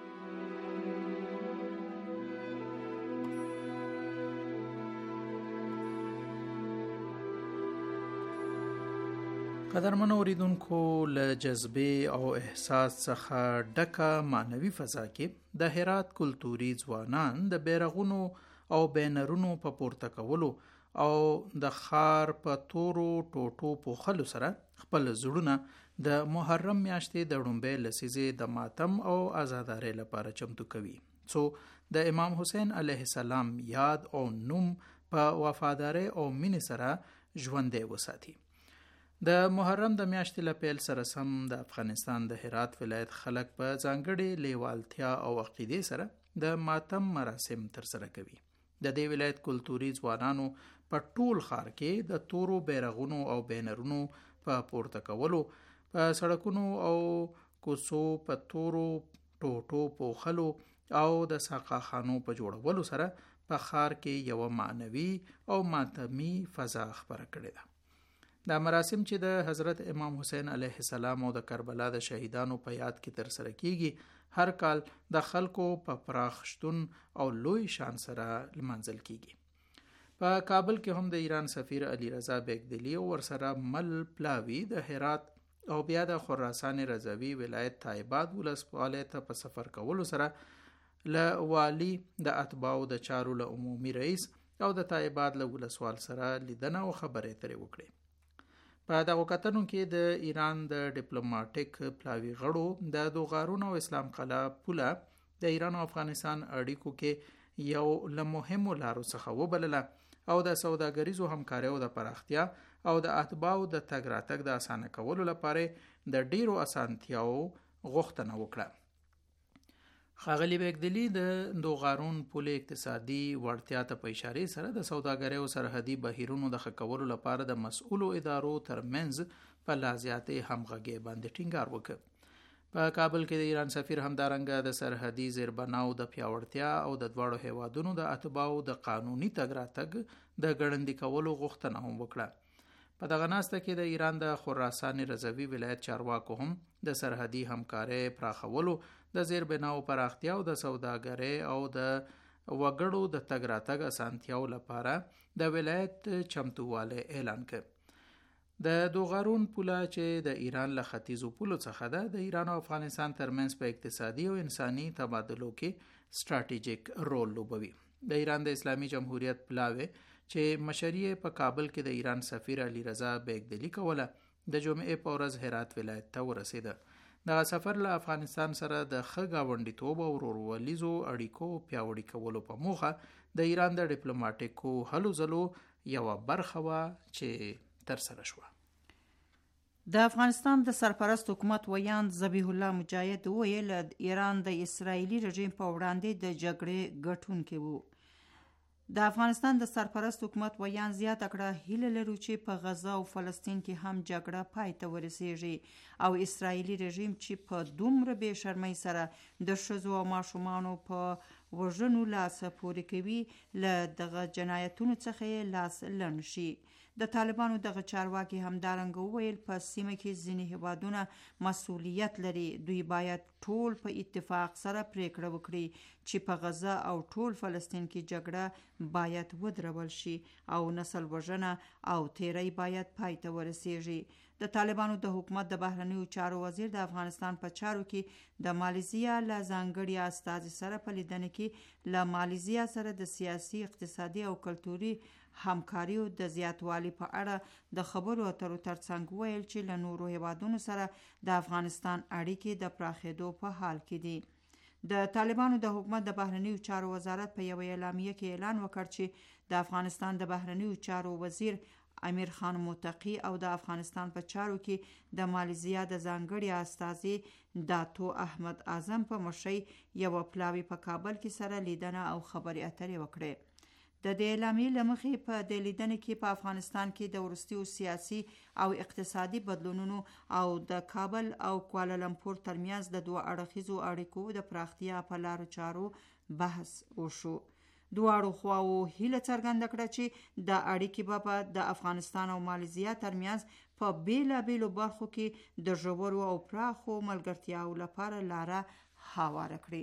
قدرمن اوریدونکو له جذبه او احساس څخه ډکه معنوي فضا کې د هرات کلتوري ځوانان د بیرغونو او بینرونو په پورته کولو او د خار په تورو ټوټو پوښلو سره خپل زړونه د محرم میاشتې د ړومبۍ لسیزې د ماتم او آزادارۍ لپاره چمتو کوي څو د امام حسین علیه السلام یاد او نوم په وفادارۍ او مینې سره ژوندی وساتي. د محرم د میاشتې له پیل سره سم د افغانستان د هرات ولایت خلک په ځانګړې لیوالتیا او عقیدې سره د ماتم مراسم ترسره کوي. د دې ولایت کلتوري ځوانانو په ټول ښار کې د تورو بیرغونو او بینرونو په پورته کولو، په سړکونو او کوڅو په تورو ټوټو پوښلو او د ساقاخانو په جوړولو سره په ښار کې یو معنوي او ماتمي فضا خپره کړې ده. دا مراسم چې د حضرت امام حسین علیه السلام او د کربلا د شهیدانو په یاد کې ترسره کیږي، هر کال د خلکو په پراخ شتون او لوی شان سره لمانځل کیږي. په کابل کې هم د ایران سفیر علی رضا بیگدلی او ورسره مل پلاوی د هرات او بیا د خراسان رضوی ولایت تایباد ولسوالۍ ته په سفر کولو سره له والی د اتباعو د چارو له عمومي رئیس او د تایباد له ولسوال سره لیدنه او خبرې اترې وکړې. په دغو کتنو کې د ایران د ډیپلوماټیک پلاوي غړو د دوغارون او اسلام قلعه پوله د ایران او افغانستان اړیکو کې یو له مهمو لارو څخه وبلله او د سوداګریزو همکاریو د پراختیا او د اتباعو د تګ راتګ د اسانه کولو لپاره د ډیرو اسانتیاو غوښتنه وکړه. ښاغلي بیگدلی د دوغارون پل اقتصادي وړتیا ته په اشاره سره د سوداګرۍ او سرحدي بهیرونو د ښه کولو لپاره د مسؤلو ادارو ترمنځ په لا زیاتې همغږۍ باندې ټینګار وکړ. په کابل کې د ایران سفیر همدارنګه د سرحدي زیربناو د پیاوړتیا او د دواړو هیوادونو د اتباعو د قانوني تګ راتګ د ګړندي کولو غوښتنه هم وکړه. په دغه ناسته کې د ایران د خراسان رضوي ولایت چارواکو هم د سرحدي همکارۍ پراخولو، د زیربناو پراختیا او د سوداګرۍ او د وګړو د تګ راتګ اسانتیاو لپاره د ولایت چمتووالی اعلان کړ. د دوغارون پوله چې د ایران له ختیځو پولو څخه ده، د ایران او افغانستان ترمنځ په اقتصادي او انساني تبادلو کې ستراتیژیک رول لوبوي. د ایران د اسلامي جمهوریت پلاوی چې مشري په کابل کې د ایران سفیر علی رضا بیگدلی کوله، د جمعې په ورځ هرات ولایت ته ورسېده. دغه سفر له افغانستان سره د ښه ګاونډیتوب او وروروليزو اړیکو پیاوړي کولو په موخه د ایران د ډیپلوماټیکو هلو ځلو یوه برخه وه چې تر سره شوه. د افغانستان د سرپرست حکومت ویاند ذبیح الله مجاهد وویل ایران د اسرائیلي رژیم په وړاندې د جګړې ګټونکی وو. د افغانستان د سرپرست حکومت ویاند زیاته کړه هیله لرو چې په غزا او فلسطین کې هم جګړه پای ته ورسیږي او اسرائیلي رژیم چې په دومره بې شرمۍ سره د ښځو او ماشومانو په وژنو لاس پورې کوي له دغه جنایتونو څخه یې لاس لنډ شي. د طالبانو دغه چارواکي همدارنګه وویل په سیمه کې ځینې هیوادونه مسؤلیت لري، دوی باید ټول په اتفاق سره پریکړه وکړي چې په غزا او ټول فلسطین کې جګړه باید ودرول شي او نسل وژنه او تیری باید پای ته ورسیږي. د طالبانو د حکومت د بهرنیو چارو وزیر د افغانستان په چارو کې د مالیزیا له ځانګړي استازي سره په لیدنه کې له مالیزیا سره د سیاسي، اقتصادي او کلتوري همکاریو د زیاتوالي په اړه د خبرو اترو ترڅنګ ویل چې له نورو هیوادونو سره د افغانستان اړیکې د پراخېدو په حال کې دي. د طالبانو د حکومت د بهرنیو چارو وزارت په یوه اعلامیه کې اعلان وکړ چې د افغانستان د بهرنیو چارو وزیر امیر خان موتقي او د افغانستان په چارو کې د مالیزیا د ځانګړي استازي داتو احمد اعظم په مشرۍ یوه پلاوي په کابل کې سره لیدنه او خبرې اترې وکړې. د دې اعلامیې له مخې په دې لیدنه کې په افغانستان کې د وروستیو سیاسي او اقتصادي بدلونونو او د کابل او کوالالمپور ترمنځ د دوه اړخیزو اړیکو د پراختیا په لارو چارو بحث وشو. دواړو خواوو هیله څرګنده کړه چې د اړیکې به د افغانستان او مالیزیا ترمنځ په بیلابیلو برخو کې د ژورو او پراخو ملګرتیاو لپاره لاره هواره کړي.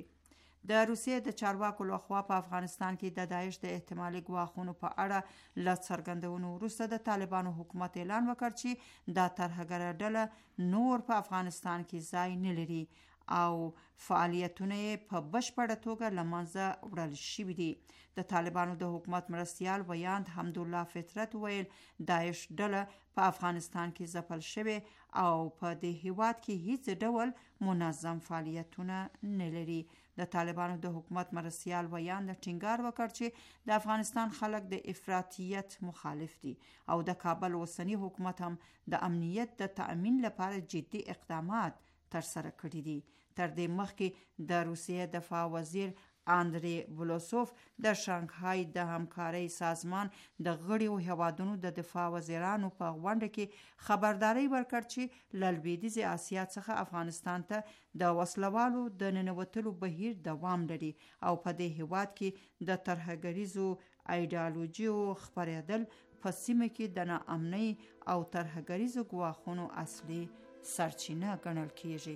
د روسیې د چارواکو لخوا په افغانستان کې د داعش د احتمالي ګواښونو په اړه له څرګندونو وروسته د طالبانو حکومت اعلان وکړ چې دا ترهګره ډله نور په افغانستان کې ځای نه لري او فعالیتونه په بشپړه توګه له منځه وړل شوي دي. د طالبانو د حکومت مرستیال ویاند حمدالله فطرت ویل داعش ډله په افغانستان کې ځپل شوې او په دې هیواد کې هیڅ ډول منظم فعالیتونه نه لري. د طالبانو د حکومت مرستیال ویاند ټینګار وکړ چې د افغانستان خلک د افراطیت مخالف دي او د کابل اوسنی حکومت هم د امنیت د تأمین لپاره جدي اقدامات تر سره کړي دي. تر دې مخکې د روسیې دفاع وزیر اندری بلوسوف د شانګهای د همکارۍ سازمان د غړیو هیوادونو د دفاع وزیرانو په غونډه کې خبرداري ورکړ چې له لویدیځې اسیا څخه افغانستان ته د وسلوالو د ننوتلو بهیر دوام لري او په دې هیواد کې د ترهګریزو ایډیالوژیو خپرېدل په سیمه کې د ناامنۍ او ترهګریزو ګواښونو اصلي سرچینه ګڼل کیږي.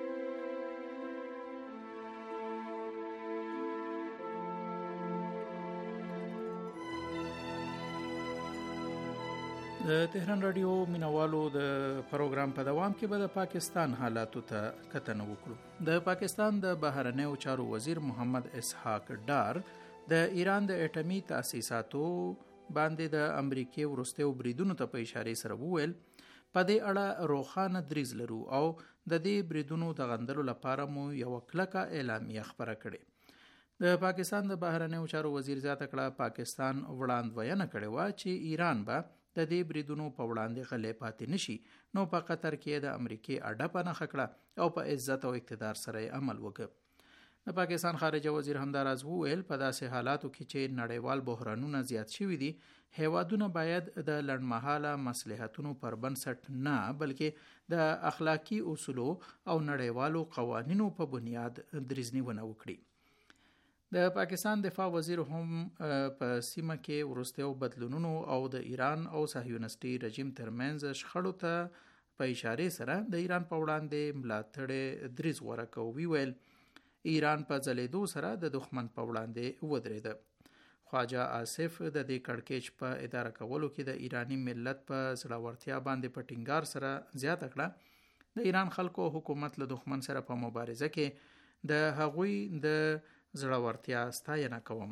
د تهران رادیو مینوالو د پروګرام په دوام کې به د پاکستان حالاتو ته کتنه وکړو. د پاکستان د بهرنیو چارو وزیر محمد اسحاق ډار د ایران د اټومي تاسیساتو باندې د امریکای وروستیو بریدونو ته په اشاره سره وویل په دې اړه روښانه دریځ لرو او د دې بریدونو د غندلو لپاره مو یو کلکه اعلامیه خبره کړې. د پاکستان د بهرنیو چارو وزیر زیاته کړه پاکستان وړاندوینه کړې و چې ایران به د دې بریدونو په وړاندې غلې پاتې نشي، نو په قطر کې د امریکای اډه پناه کړه او په عزت او اقتدار سره عمل وکړ. د پاکستان خارجه وزیر همداراز وویل په داسې حالاتو کې چې نړیوال بحرانونه زیات شوي دي هیوادونه باید د لنډمهاله مصلحتونو پر بنسټ نه بلکې د اخلاقی اصولو او نړیوالو قوانینو په بنیاد دریزنیونه وکړي د پاکستان دفاع وزیر هم په سیمه کې وروستیو بدلونونو او د ایران او صهیونیستي رژیم ترمنځ شخړو ته په اشاره سره د ایران په وړاندې ملاتړ دریز غوره کوي ویل ایران په ځلیدو سره د دښمن په وړاندې ودرېده. خواجه آصف د دې کړکېچ په اداره کولو کې د ایرانی ملت په زړورتیا باندې په ټینګار سره زیاته کړه. د ایران خلکو حکومت له دښمن سره په مبارزه کې د هغوی د زړورتیا ستاینه کوم.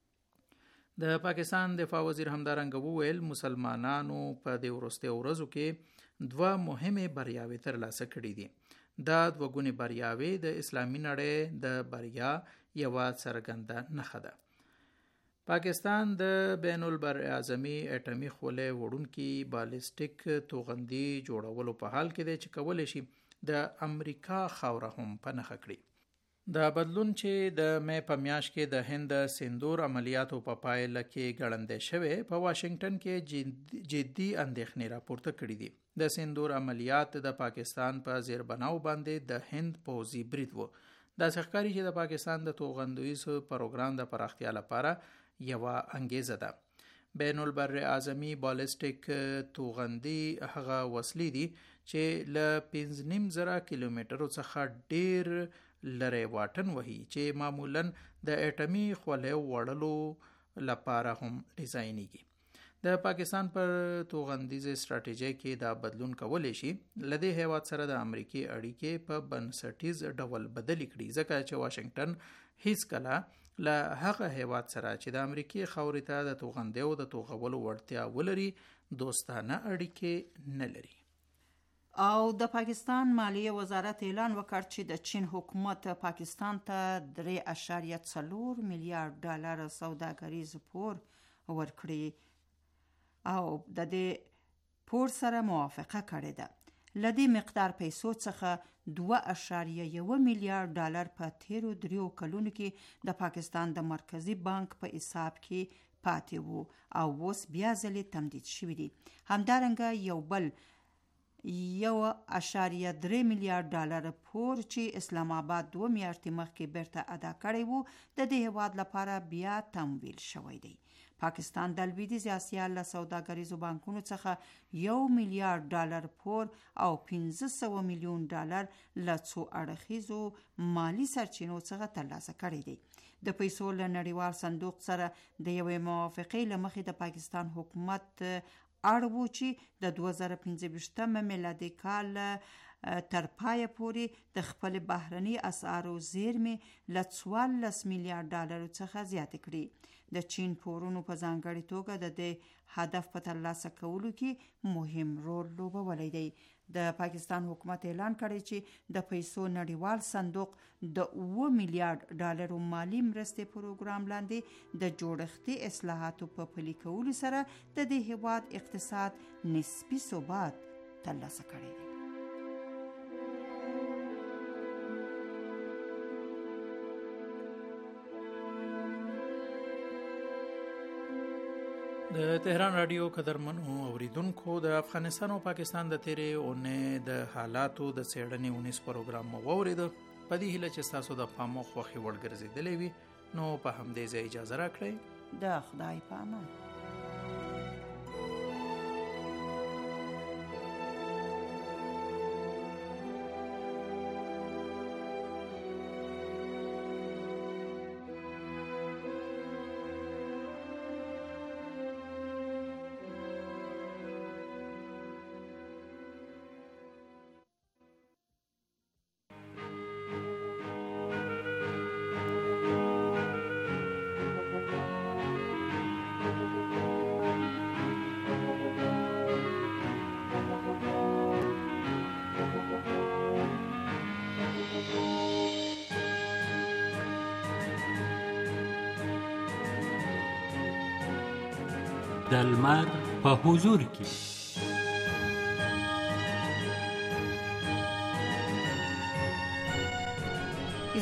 د پاکستان دفاع وزیر همدارنګه وویل مسلمانانو په دې وروستیو ورځو کې دوه مهمه بریاوې ترلاسه کړې دي. دا دوه ګونې بریاوې د اسلامي نړۍ د بریا یوه څرګنده نښه ده. پاکستان د بین البراعظمي اټومي خولۍ وړونکي بالستیک توغندي جوړولو په حال کې دی چې کولی شي د امریکا خاوره هم په نښه کړي. دا بدلون چې د مې په میاشت کې د هند سندور عملیاتو په پایله کې ګړندی شوی په واشنگټن کې جدي اندېښنې راپورته کړي دي. د سندور عملیات د پاکستان په زیر بناو باندې د هند پوځي برید وو. دا ښکاري چې د پاکستان د توغندیز پروګرام د پراختیا لپاره یوه انګیزه ده. بین البراعظمي بالستیک توغندي هغه وسلې دي چې له پنځه نیم زره کیلومترو څخه ډیر لري واټن وهي چې معمولاً د اټومي خولۍ وړلو لپاره هم ډیزاینېږي. د پاکستان پر توغندیز استراتیژي کې دا بدلون کولی شي لدې هیواد سره د امریکای اړیکې په بنسټیز ډول بدلی کړي ځکه چې واشنگټن هیڅ کله له هغه هیواد سره چې د امریکای خاورې ته د توغندیو د توغولو وړتیا ولري دوستانه اړیکې نه لري. او د پاکستان مالیه وزارت اعلان وکړ چې د چین حکومت پاکستان ته درې اعشاریه څلور میلیارډ ډالر سوداګریز پور ورکړي او د دې پور سره موافقه کړې ده. له دې مقدار پیسو څخه دوه اعشاریه یو میلیارډ ډالر په تیرو دریو کلونو کې د پاکستان د مرکزی بانک په حساب کې پاتې وو او اوس بیا ځلې تمدید شوي دي. همدارنګه یو بل یو اعشاریه درې میلیارډ ډالر پور چې اسلام آباد دوه میاشتې مخکې بیرته ادا کړی وو د دې هیواد لپاره بیا تمویل شوی دی. پاکستان د لویدیځ اسیا له سوداګریزو بانکونو څخه یو میلیارډ ډالر پور او پنځه سوه میلیون ډالر له څو اړخیزو مالی سرچینو څخه ترلاسه کړی دی. د پیسو له نړیوال صندوق سره د یوې موافقې له مخې د پاکستان حکومت اړ و چې د دوه زره پنځه ویشتم میلادي کال تر پایه پورې د خپل بهرني اسعارو زیرمې له څوارلس میلیارډ ډالرو څخه زیاتې کړي. د چین پورونو په ځانګړې توګه د دې هدف په ترلاسه کولو کې مهم رول لوبولی دی. د پاکستان حکومت اعلان کړی چې د پیسو نړیوال صندوق د اوه میلیارډ ډالرو مالی مرستې پروګرام لاندې د جوړښتي اصلاحاتو په پلي کولو سره د دې هیواد اقتصاد نسبي ثبات ترلاسه کړی دی. د تهران رادیو قدرمنو اوریدونکو د افغانستان او پاکستان د تیرې اونۍ د حالاتو د څېړنې اونیز پروګرام مو واورید. په دې هیله چې تاسو د پامو خوښي وړ ګرځېدلی وي نو په همدې ځای اجازه راکړئ. د خدای په امان. د لمر په حضور کې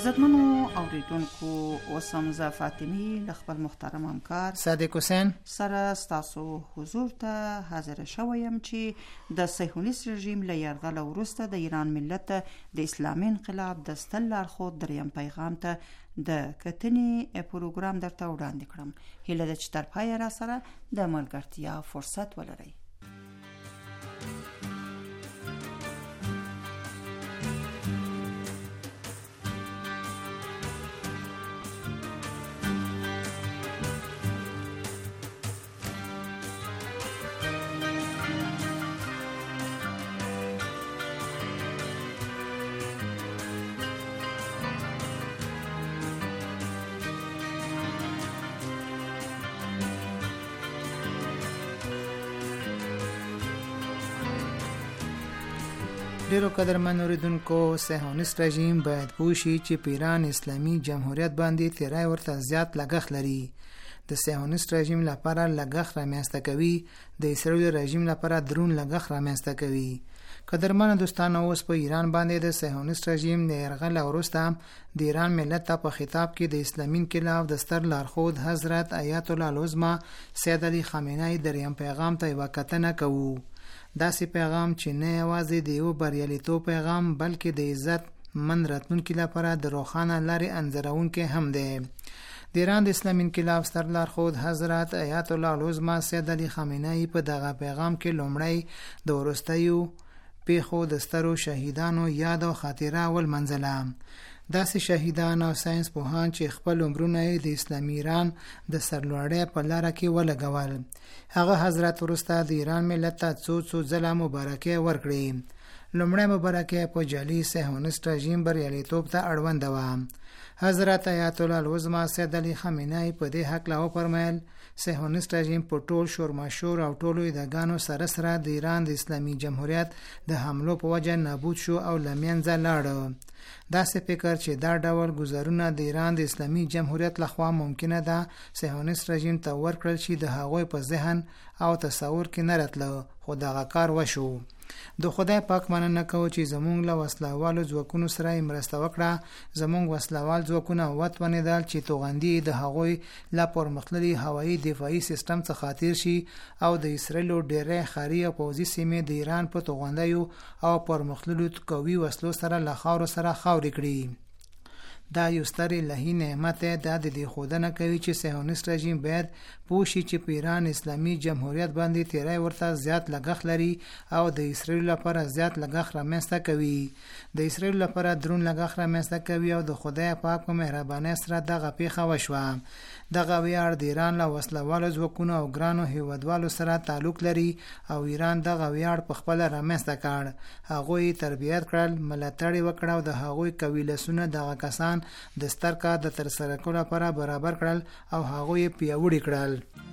عزتمنو اوریدونکو اوسم ز فاطمی ل خپل محترم همکار صادق حسین سره ستاسو حضور ته حاضر شوم چې د صهیونیست رژیم له یرغل وروسته د ایران ملت د اسلامي انقلاب د ستل لارښود دریم پیغام ته د کتنې پروګرام درته وړاندې کړم. هیله ده چې تر پایه را سره د ملګرتیا فرصت ولرئ. ډیرو قدرمن اوریدونکو، صهیونیست رژیم باید پوه شي چې په ایران اسلامي جمهوریت باندې تیری ورته زیات لګښت لري. د صهیونیست رژیم لپاره لګښت رامنځته کوي، د اسرائیل رژیم لپاره درون لګښت رامنځته کوي. قدرمن دوستانو، اوس په ایران باندې د صهیونیست رژیم د یرغل وروسته د ایران ملت ته په خطاب کې د اسلامي انقلاب د ستر لارښود حضرت آیت الله العظمى سید علي خامنه‌ای دریم پیغام ته یوه کتنه کوو. داسې پیغام چې نه یوازې د یو بریالیتوب پیغام بلکې د عزت من راتلونکي لپاره د روښانه لارې انځورونکی هم دی. د ایران د اسلامي انقلاب ستر لارښود حضرت آیت الله العظمى سید علي خامنه‌ای په دغه پیغام کې لومړی د وروستیو پیښو د سترو شهیدانو یاد او خاطره ولمنځله. داسې شهیدان او ساينس پوهان چې خپل عمرونه د اسلامي ایران د سرلوړۍ په لاره کې ولګول. هغه حضرت وروسته د ایران ملت ته څو څو ځله مبارکي ورکړي. لومړی مبارکي په جعلي صهیونیست رژیم بریالیتوب ته اړوند وه. حضرت آیت الله العظمى سید علي خامنه‌ای په دې هکله وفرمایل: صهیونیست رژیم په ټول شورماشور او ټولو ادعاګانو سره سره د ایران د اسلامي جمهوریت د حملو په وجه نابود شو او له منځه لاړ. داسې فکر چې دا ډول ګزارونه د ایران د اسلامي جمهوریت لخوا ممکنه ده صهیونیست رژیم ته ورکړل شي د هغوی په ذهن او تصور کې نه راتله، خو دغه کار وشو. د خدای پاک مننه کوو چې زمونږ له وسلوالو ځواکونو سره یې مرسته وکړه. زمونږ وسلوال ځواکونه وتوانېدل چې توغندي د هغوی له پرمختللي هوایي دفاعي سیستم څخه تیر شي او د اسرائیلو ډېری ښاري او پوځي سیمې د ایران په توغندیو او پرمختللو قوي وسلو سره له خاورو سره خاورې کړي. دا یو ستر الهي نعمت دی. دا د دې ښودنه کوي چې صهیونیست رژیم باید پوه شي چې په ایران اسلامي جمهوریت باندې تیری ورته زیات لګښت لري او د اسرائیل لپاره زیات لګښت رامنځته کوي. د اسرائیل لپاره درون لګښت رامنځته کوي او د خدای پاک په مهربانۍ سره دغه پیښه وشوه. دغه ویاړ د ایران له وسلوالو ځواکونو او ګرانو هیوادوالو سره تعلق لري او ایران دغه ویاړ په خپله رامنځته کړ. هغوی تربیت کړل، ملاتړ یې وکړ او د هغوی قوي لاسونه دغه کسان د ستر کار د ترسره کولو لپاره برابر کړل او هغوی یې پیاوړي کړل.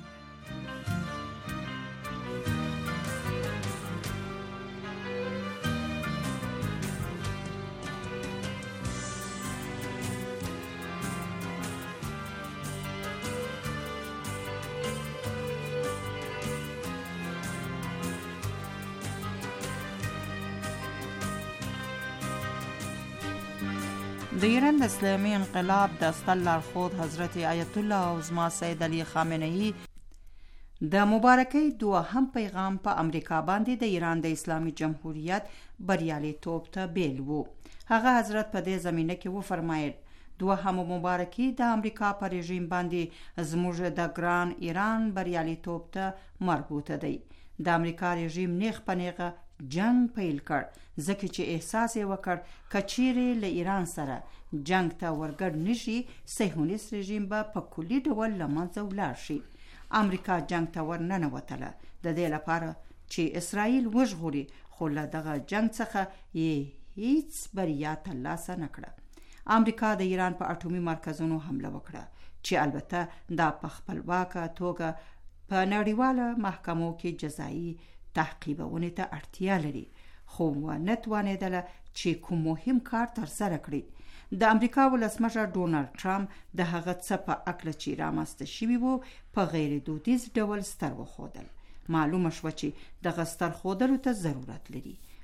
د ایران د اسلامي انقلاب د ستر لارښود حضرت آیت الله العظمى سید علي خامنه‌ای د مبارکۍ دوهم پیغام په امریکا باندې د ایران د اسلامي جمهوریت بریالیتوب ته بیل وو. هغه حضرت په دې زمینه کې وفرمایل: دوهم مبارکي د امریکا پر رژیم باندې زموږ د ګران ایران بریالیتوب ته مربوطه دی. د امریکا رژیم نیغ په نیغه جنگ پیل کړ ځکه چې احساس یې وکړ کچېرې له ایران سره جنگ ته ورګډ نشي صهیونیست رژیم به په کلي ډول له منځه ولاړ شي. امریکا جنگ ته ورننوتله د دې لپاره چې اسرائیل وژغوري، خو له دغه جنگ څخه یې هیڅ بریا ترلاسه نه کړه. امریکا د ایران په اټومي مرکزونو حمله وکړه چې البته دا په خپلواکه توګه په نړیواله محکمو کې جزایي تحقیقونه ته اړتیا لري، خو ونه توانېدله چې کوم مهم کار ترسره کړي. د امریکا ولسمشر ډونالد ټرمپ د هغه څه په اکله چې رامنځته شوي وو په غیر دودیز ډول ستر وښودل. معلومه شوه چې دغه ستر ښودلو ته ضرورت لري.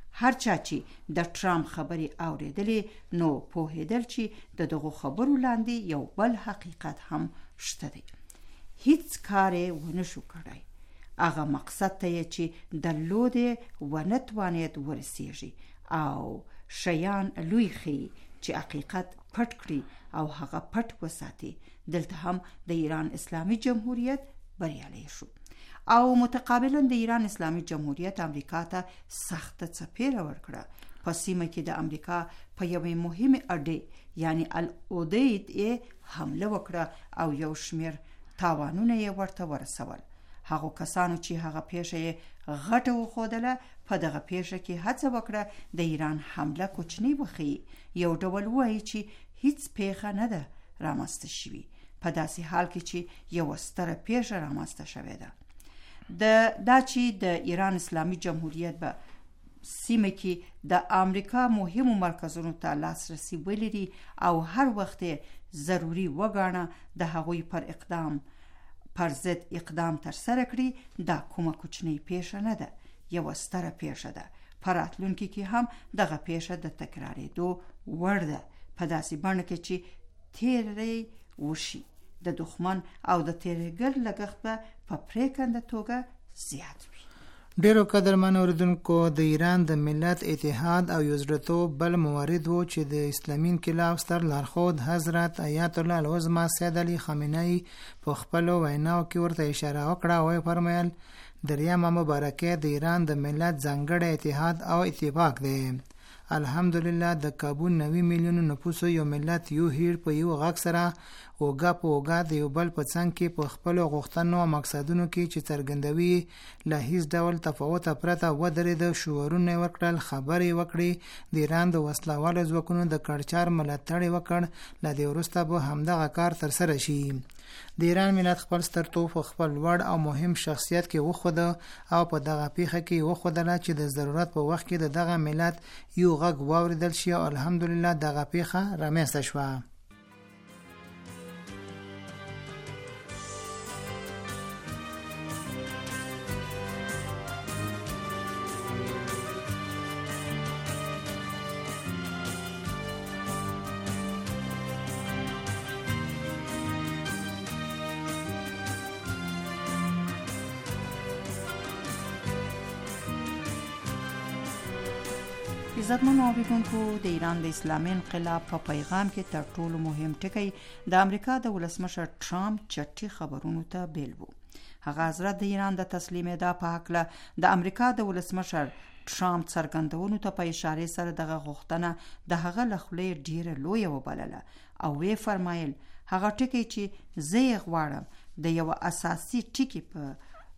هر چا چې د ټرامپ خبرې اوریدلې نو پوهېدل چې د دغو خبرو لاندې یو بل حقیقت هم شته دی. هیڅ کار یې ونه شو کړی. هغه مقصد ته یې چې درلود ونه توانید ورسیږي او شیان لوی ښیي چې حقیقت پټ کړي او هغه پټ وساتي. دلته هم د ایران اسلامي جمهوریت بریالی شو او متقابلا د ایران اسلامي جمهوریت امریکا ته سخت څپېړه ورکړه. په سیمه کې د امریکا په یوې مهمې اډې یعنی العدید یې حمله وکړه او یو شمیر تاوانونه یې ورته ورسول. هغو کسانو چې هغه پیښه یې غټه وښودله په دغه پیښه کې هڅه وکړه د ایران حمله کوچنی وښیي، یو ډول وایي چې هیڅ پیښه نه ده رامنځته شوې، په داسې حال کې چې یو ستره پیښه رامنځته شوې ده. د دا چې د ایران اسلامي جمهوریت به سیمه کې د امریکا مهمو مرکزونو ته لاسرسي ولري او هر وخت ضروري وګاڼه د هغوی پر اقدام پر ضد اقدام تر سره کړي، دا کومه کوچنی پیښه نه ده، یو ستره پیښه ده. په راتلونکي کې هم دغه پیښه د تکرارېدو وړ ده، په داسې بڼه کې چې تیری وشي. د دښمن او د تیریګر لګښت به په پرېکنده توګه زیات وي. ډیرو قدرمن اوریدونکو، د ایران د ملت اتحاد او یوزړتوب بل موارد و چې د اسلامي انقلاب ستر لارښود حضرت آیت الله العظمى سید علي خامنه‌ای په خپلو ویناو کې ورته اشاره وکړه او یې فرمایل دریمه مبارکه د ایران د ملت ځانګړی اتحاد او اتفاق دی. الحمدلله د کابو نوي میلیونو نفوسو یو ملت یو هیر په یو غږ سره اوګه په اوګه د یو بل په څنګ کې په خپلو غوښتنو او مقصدونو کې چې څرګندوي له هیڅ ډول تفاوت پرته ودرېده، شعارونه یې ورکړل، خبرې وکړې، د ایران د وسلهوالو ځواکونو د کړچار ملاتړ یې وکړ. له دې وروسته به همدغه کار ترسره شي. د ایران ملت خپل سترتوب په خپل لوړ او مهم شخصیت کې وښوده او په دغه پیښه کې وښودله چې د ضرورت په وخت کې د دغه ملت یو غږ واورېدل شي او الحمدلله دغه پیښه رامنځته شوه. عزتمنو اوریدونکو، د ایران د اسلامي انقلاب په پیغام کې تر ټولو مهم ټکی د امریکا د ولسمشر ټرامپ چټي خبرونو ته بیل وو. هغه حضرت د ایران د تسلیمېدا په هکله د امریکا د ولسمشر ټرامپ څرګندونو ته په اشاره سره دغه غوښتنه د هغه له خولې ډیره لویه وبلله او وی فرمایل هغه ټکی چې زه یې غواړم د یو اساسي ټکی په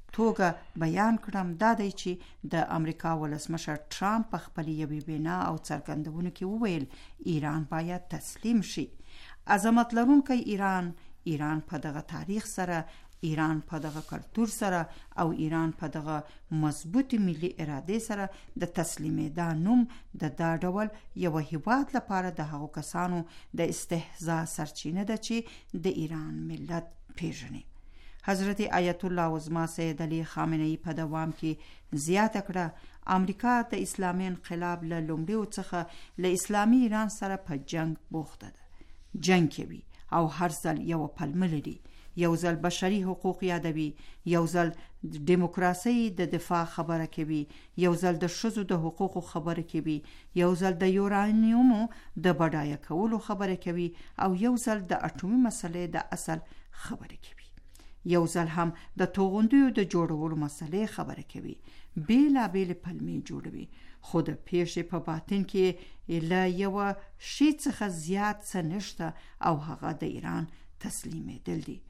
توګه بیان کړم دا دی چې د امریکا ولسمشر ټرامپ په خپل یوې وینا او څرګندونو کې وویل ایران باید تسلیم شي. عظمت لرونکی ایران، ایران په دغه تاریخ سره، ایران په دغه کلتور سره او ایران په دغه مضبوط ملي اراده سره د تسلیمېدا نوم د دا ډول یو هیواد لپاره د هغو کسانو د استهزاء سرچینه ده چې د ایران ملت پیژني. حضرت آیت الله العظمى سید علي خامنه‌ای په دوام کې زیاته کړه امریکا د اسلامي انقلاب له لومړیو څخه له اسلامي ایران سره په جنگ بوخته ده. جنگ کوي او هر ځل یو پلمه لري، یو ځل بشري حقوق یادوي، یو ځل دیموکراسي د دفاع خبره کوي، یو ځل د ښځو د حقوقو خبره کوي، یو ځل د یورانیومو د بډایه کولو خبره کوي او یو ځل د اټومي مسلې د اصل خبره کوي، یو ځل هم د توغندیو د جوړولو مسلې خبره کوي. بیلا بیل پلمې جوړوي، خو د پیښې په باطن کې له یو شي څخه زیات څه نشته او هغه د ایران تسلیمېدل دي.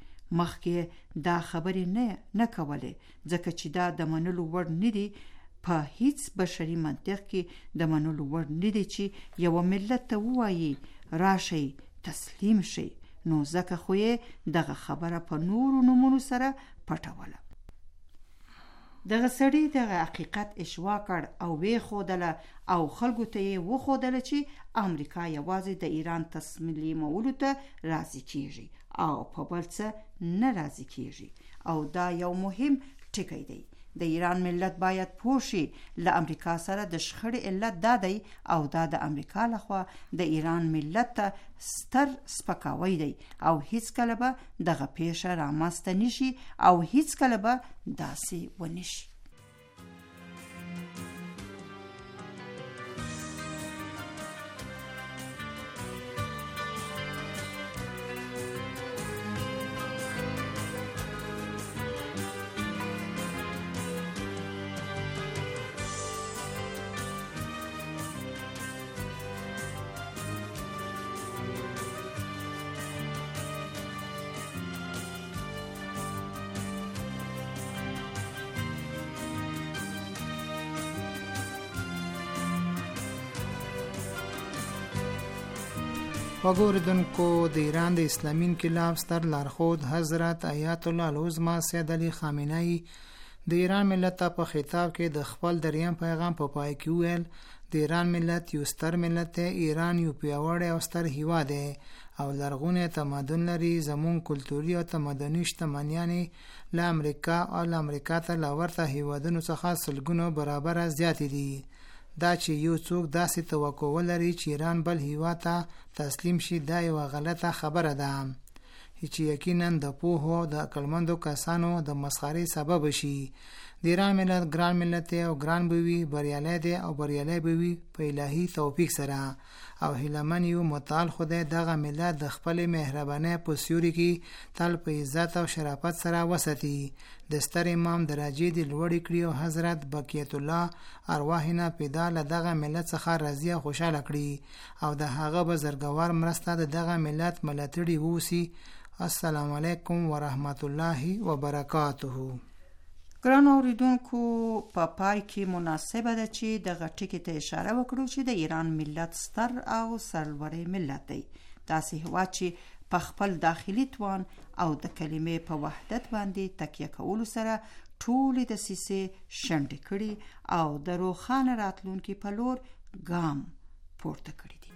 مخکې دا خبرې نه نه کولې ځکه چې دا د منلو وړ نه دي. په هیڅ بشري منطق کې د منلو وړ نه دي چې یو ملت ته ووایي راشي تسلیم شي، نو ځکه خو یې دغه خبره په نورو نومونو سره پټوله. دغه سړي دغه حقیقت اشوا کړ او وی خودله او خلکو ته یې وښودله چې امریکا یوازې د ایران تسلیمولو ته راضي کیږي او په بل څه نه راضي کیږي. او دا یو مهم ټکی دی د ایران ملت باید پوه شي له امریکا سره د شخړې علت دا دی او دا د امریکا لخوا د ایران ملت ته ستر سپکاوی دی او هیڅ کله به دغه پیښه رامنځته نشي او هیڅ کله به داسې ونشي. وګوردونکو د ایران د اسلامي انقلاب ستر لارښود حضرت آیت الله العظمى سید علي خامنه‌ای د ایران ملت ته په خطاب کې د خپل دریم پیغام په پای کې ویل د ایران ملت یو ستر ملت دی. ایران یو پیاوړی او ستر هیواد دی او لرغونی تمدن لري. زمون کلتوري او تمدني شتمنیانې له امریکا او له امریکا ته له ورته هیوادونو څخه سلګونو برابره زیاتې دي. دا چې یو څوک داسې توقع ولري چې ایران بل هیواد ته تسلیم شي دا یوه غلطه خبره ده چې یقینا د پوهو او د عقلمندو کسانو د مسخرې سبب شي. د ایران ملت ګران ملت او ګران بوي بریالی دی او بریالی بوي په الهي توفیق سره او هیلمن یو متعال خدای دغه ملت د خپل مهربانۍ په سیوري کې تل په عزت او شرافت سره وساتي. د ستر امام درجه دی لوړې کړي او حضرت بقیت الله ارواحنا پیدا له دغه ملت څخه راضي او خوشاله کړي او د هغه بزرګوار مرسته د دغه ملت ملاتړي ووسی. السلام علیکم ورحمت الله وبرکاته. ګران اوریدونکو په پا پای کې مناسبه ده چې دغه ټکي ته اشاره وکړو چې د ایران ملت ستر او سرلوړی ملت دی. داسې هیواد چې په خپل داخلي توان او د کلمې په وحدت باندې تکیه کولو سره ټولې دسیسې شنډې کړي او د روښانه راتلونکي په لور ګام پورته کړي دي.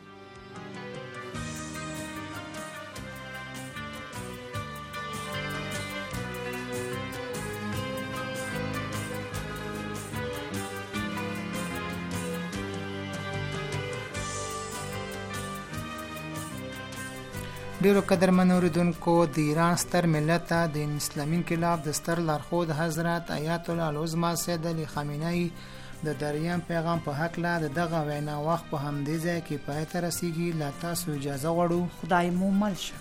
ډیرو قدرمن اوریدونکو د ایران ستر ملت ته د اسلامي انقلاب د ستر لارښود حضرت آیت الله العظمى سید علي خامنه‌ای د دریم پیغام په حق لا دغه وینا وخت په همدې ځای کې پای ته رسیږي. لا تاسو اجازه غواړو. خدای مو مل شه.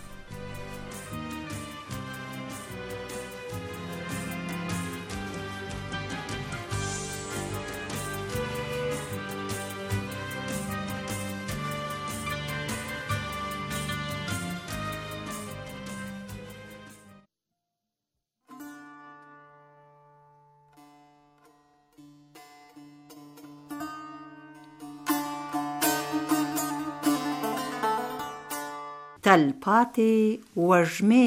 تلپاتې وږمې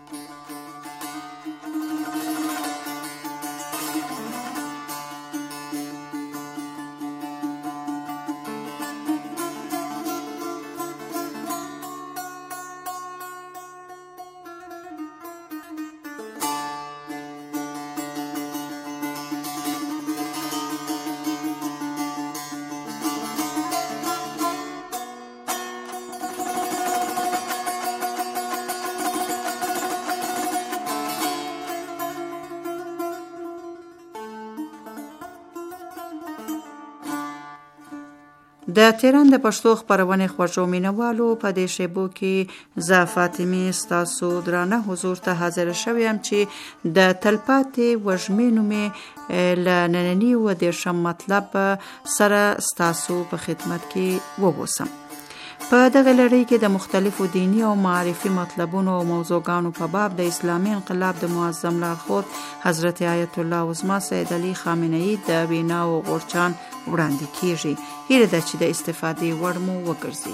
د تهران د پښتو خبرونه خوښو مینوالو په دې شیبو کې ز فاطمه ستاسو درانه حضور ته حاضر شوم چې د تلپاتې وژمې نومې لنننی و د شم مطلب سره ستاسو په خدمت کې ووسم. په دغه لړۍ کې د مختلفو دینی او معرفي مطلبونو او موضوعګانو په باب د اسلامي انقلاب د معظم لارښود حضرت آیت الله العظمى سید علي خامنه‌ای د وینا او غورچان وړاندې کیږي. هیله ده چې د استفادې وړ مو وګرځي.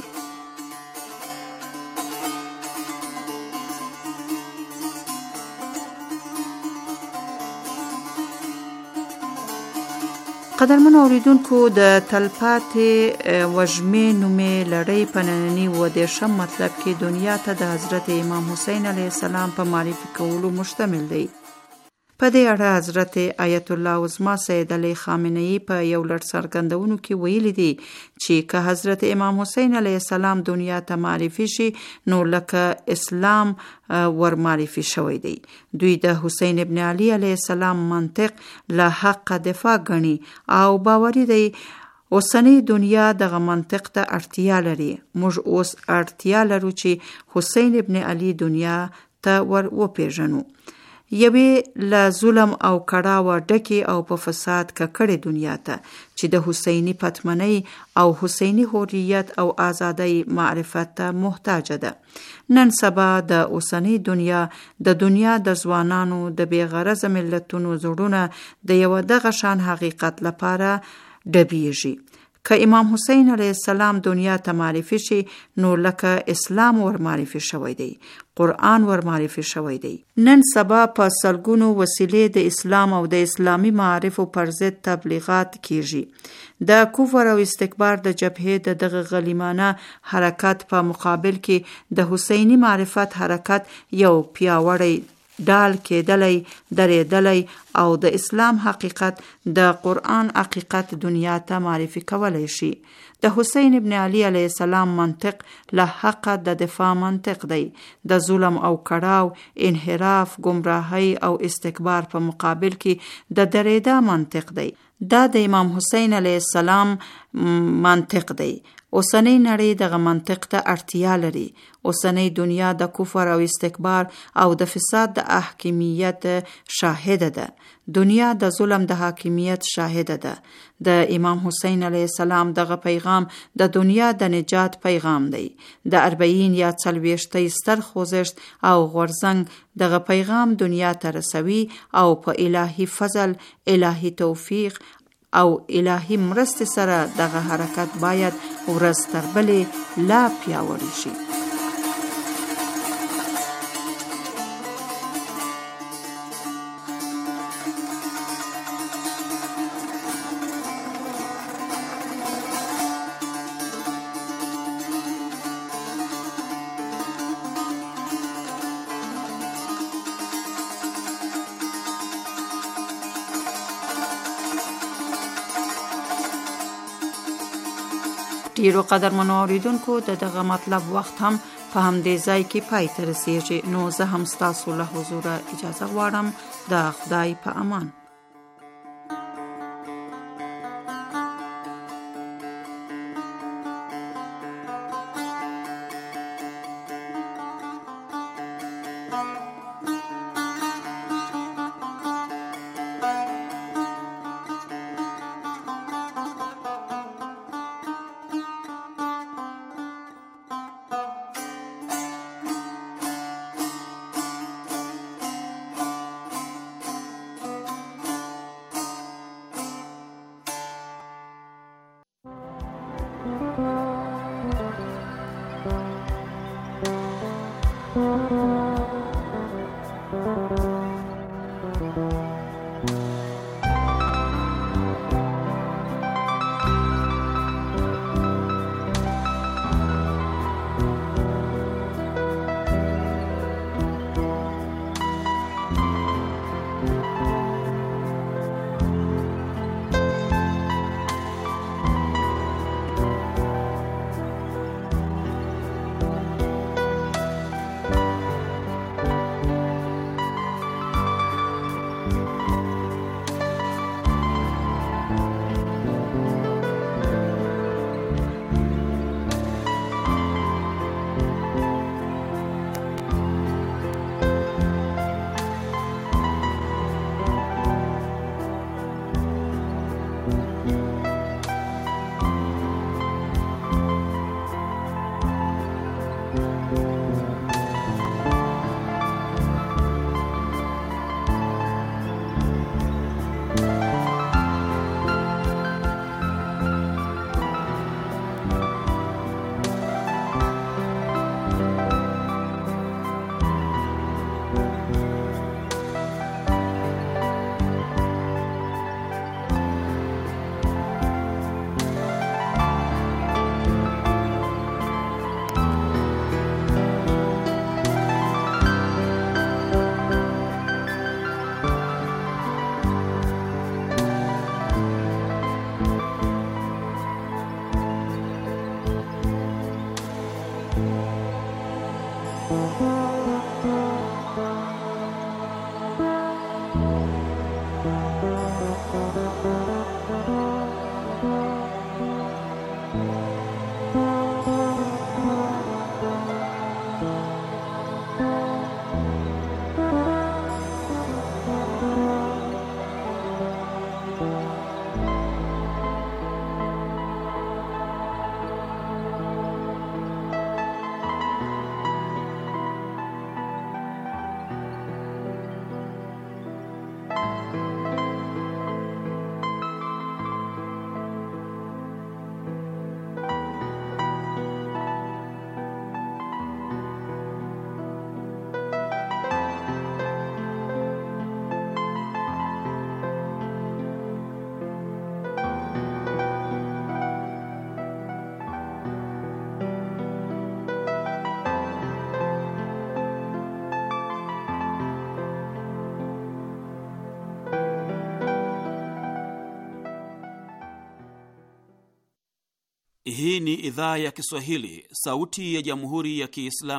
قدرمن اوریدونکو د تلپاتې وژمې نومې لړۍ په ننني و دېرشم مطلب کې دنیا ته د حضرت امام حسین علیه السلام په معرفي کولو مشتمل دی. په دې اړه حضرت آیت الله عظما سید علی خامنه‌ای په یو لړ څرګندونو کې ویلي دي چې که حضرت امام حسین علیه السلام دنیا ته معرفي شي نو لکه اسلام ور معرفي شوی دی. دوی د حسین ابن علی علیه السلام منطق له حق دفاع غني او باوري دی اوسنی دنیا دغه منطق ته اړتیا لري. موږ اوس اړتیا لرو چې حسین ابن علی دنیا ته ور وپیژنو. یوې له ظلم او کړاوه ډکې او په فساد ککړې دنیا ته چې د حسیني پتمنۍ او حسیني حریت او آزادۍ معرفت ته محتاج ده. نن سبا د اوسنی دنیا د دنیا د ځوانانو د بیغرض ملتونو زړونه د یو دغه شان حقیقت لپاره ډبیږي. که امام حسین علیه السلام دنیا ته معرفي شي نو لکه اسلام ور معرفي شوی دی، قرآن ور معرفي شوی دی. نن سبا په سلګونو وسیلې د اسلام او د اسلامی معارفو پر ضد تبلیغات کیږي. د کفر او استکبار د جبهې د دغه غلیمانه حرکت په مقابل کې د حسینی معرفت حرکت یو پیاوړی ډال کېدلی درېدلی او د اسلام حقیقت د قرآن حقیقت دنیا ته معرفي کولی شي. د حسین ابن علی علیه السلام منطق له حق د دفاع منطق دی. د ظلم او کړاو، انحراف، گمراهی او استکبار په مقابل کې د درېدا منطق دی. دا د امام حسین علیه السلام منطق دی. اوسنی نړۍ دغه منطق ته اړتیا لري. اوسنی دنیا د کفر او استکبار او د فساد د حاکمیت شاهد ده. دنیا د ظلم د حاکمیت شاهد ده. د امام حسین علیه السلام دغه پیغام د دنیا د نجات پیغام دی. د اربعین یا څلوېښتۍ ستر خوځښت او غورځنګ دغه پیغام دنیا ته رسوي او په الهي فضل، الهي توفیق او الهی مرستې سره دغه حرکت باید ورځ تر بلې لا پیاوړی شي. ډیرو قدرمنو اوریدونکو د دغه مطلب وخت هم په همدې ځای کې پای ته رسیږي. نو زه هم ستاسو له حضوره اجازه غواړم. د خدای په امان. Hii ni idhaa ya Kiswahili, sauti ya Jamhuri ya Kiislamu